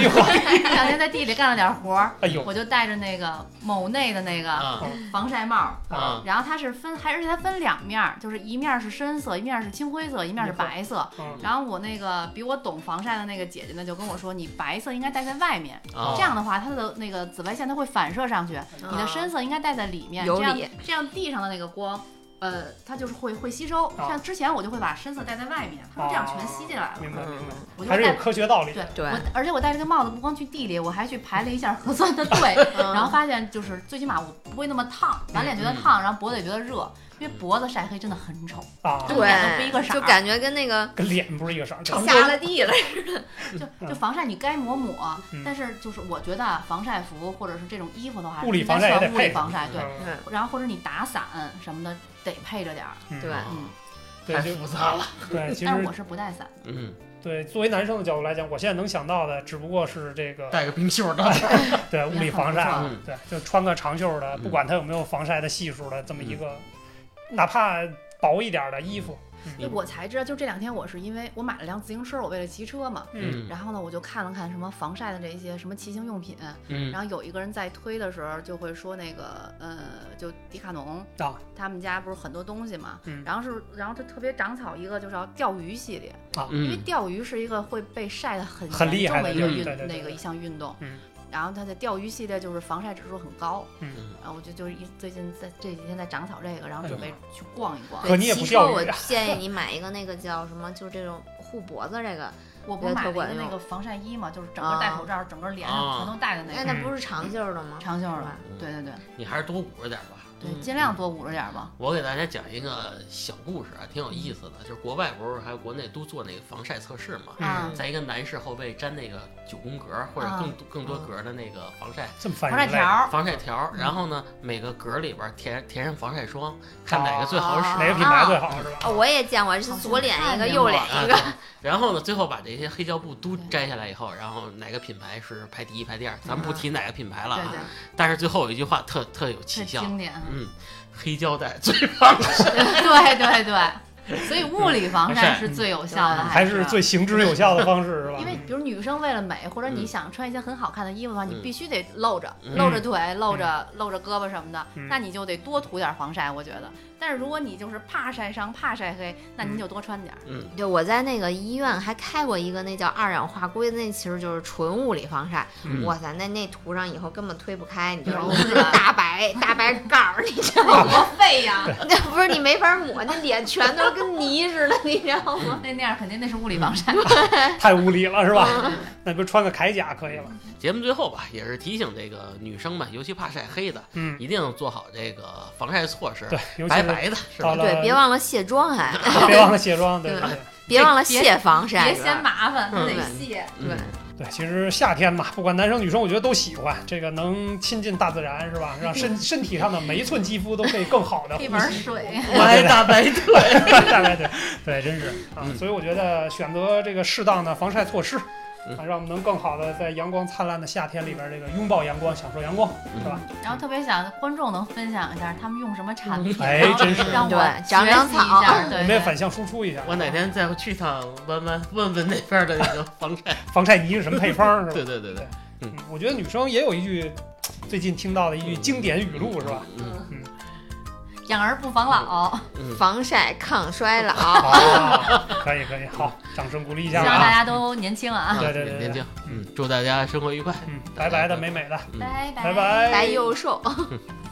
Speaker 2: 2天在地里干了点活儿，我就戴着那个某内的那个防晒帽，然后它是而且它分2面，就是一面是深色，一面是青灰色，一面是白色。然后我那个比我懂防晒的那个姐姐呢，就跟我说，你白色应该戴在外面，这样的话它的那个紫外线它会反射上去，你的深色应该戴在里面，这样地上的那个光，它就是会吸收。像之前我就会把深色戴在外面，它这样全吸进来了。
Speaker 3: 明白。还是有科学道理。
Speaker 1: 对。
Speaker 2: 而且我戴这个帽子不光去地里，我还去排了一下核酸的队，然后发现就是最起码我不会那么烫，满脸觉得烫，然后脖子也觉得热。因为脖子晒黑真的很丑
Speaker 3: 啊，
Speaker 2: 跟脸都不一个色，
Speaker 1: 就感觉跟那个
Speaker 3: 跟脸不是一个色，
Speaker 1: 下了地了似
Speaker 2: 的。就防晒你该抹，但是就是我觉得防晒服或者是这种衣服的话，
Speaker 3: 物理防晒也得配
Speaker 2: 防晒，对。然后或者你打伞什么的得配着点儿，
Speaker 1: 对，
Speaker 4: 太复杂了。
Speaker 3: 对，其实
Speaker 2: 但是我是不带伞。
Speaker 3: 对，作为男生的角度来讲，我现在能想到的只不过是这个
Speaker 4: 带个冰袖的，
Speaker 3: 对，物理防晒，对，就穿个长袖的，不管它有没有防晒的系数的这么一个。哪怕薄一点的衣服，
Speaker 2: 我才知道，就这2天我是因为我买了辆自行车，我为了骑车嘛，然后呢我就看了看什么防晒的这些什么骑行用品，然后有一个人在推的时候就会说那个就迪卡侬他们家不是很多东西嘛，然后就特别长草一个就是要钓鱼系列因为钓鱼是一个会被晒得很
Speaker 3: 厉害
Speaker 2: 的一项运动。然后它的钓鱼系列就是防晒指数很高，然后我就最近在这几天在长草这个，然后准备去逛一逛。
Speaker 3: 可你也不钓鱼。
Speaker 1: 我建议你买一个那个叫什么，就这种护脖子这个，
Speaker 2: 我不买了一个那个防晒衣嘛，就是整个戴口罩，整个脸上全都戴的那个。
Speaker 1: 那不是长袖的吗？
Speaker 2: 长袖的，对对对。
Speaker 4: 你还是多捂着点吧。
Speaker 2: 对，尽量多捂着点吧。
Speaker 4: 我给大家讲一个小故事啊，挺有意思的。就是国外不是还有国内都做那个防晒测试嘛？在一个男士后背粘那个9宫格或者更多格的那个防晒防晒条，然后呢每个格里边填上防晒霜，看哪个最好使，
Speaker 3: 哪个品牌最好是吧？
Speaker 1: 我也见过，是左脸一个，右脸一个。
Speaker 4: 然后呢，最后把这些黑胶布都摘下来以后，然后哪个品牌是排第一排第二，咱们不提哪个品牌了啊。但是最后有一句话特有奇效，
Speaker 2: 经典。
Speaker 4: 黑胶带最防晒。
Speaker 2: 对对对，所以物理防晒是最有效的，
Speaker 3: 还是最行之有效的方式，是吧？
Speaker 2: 因为比如女生为了美，或者你想穿一些很好看的衣服的话，你必须得露着腿、露着胳膊什么的，那你就得多涂点防晒，我觉得。但是如果你就是怕晒伤、怕晒黑，那您就多穿点。
Speaker 1: 对，我在那个医院还开过一个那叫2氧化硅，那其实就是纯物理防晒。哇塞，那涂上以后根本推不开，你知道吗？大白盖儿，你知道吗？
Speaker 2: 多费呀！
Speaker 1: 那不是你没法抹，那脸全都跟泥似的，你知道吗？
Speaker 2: 那样肯定那是物理防晒，
Speaker 3: 太物理了是吧？那不穿个铠甲可以了。
Speaker 4: 节目最后吧，也是提醒这个女生们，尤其怕晒黑的，一定做好这个防晒措施。
Speaker 3: 对，
Speaker 4: 白的是吧？
Speaker 1: 对，别忘了卸妆，还
Speaker 3: 别忘了卸妆，对对对，
Speaker 1: 别忘了卸防晒，
Speaker 2: 别嫌麻烦，得卸。
Speaker 3: 对，其实夏天嘛，不管男生女生，我觉得都喜欢这个能亲近大自然，是吧？让身体上的每一寸肌肤都可以更好的
Speaker 2: 一盆水，
Speaker 4: 大白腿，
Speaker 3: 大白腿，对，真是啊。所以我觉得选择这个适当的防晒措施。让我们能更好的在阳光灿烂的夏天里边，这个拥抱阳光，享受阳光，是吧？
Speaker 2: 然后特别想观众能分享一下他们用什么产品，
Speaker 3: 哎，真是
Speaker 2: 让我
Speaker 1: 长草，
Speaker 3: 我们也反向输出一下。
Speaker 4: 我哪天再去趟弯弯，问问那边的那个
Speaker 3: 防晒泥是什么配方，是吧？
Speaker 4: 对。
Speaker 3: 我觉得女生也有一句最近听到的一句经典语录，是吧？
Speaker 2: 养儿不防老，
Speaker 1: 防晒抗衰老。
Speaker 3: 可以，好，掌声鼓励一下。
Speaker 2: 希望大家都年轻啊！
Speaker 3: 对，
Speaker 4: 年轻。祝大家生活愉快。
Speaker 3: 白白的，美美的。
Speaker 2: 拜
Speaker 3: 拜，
Speaker 1: 白又瘦。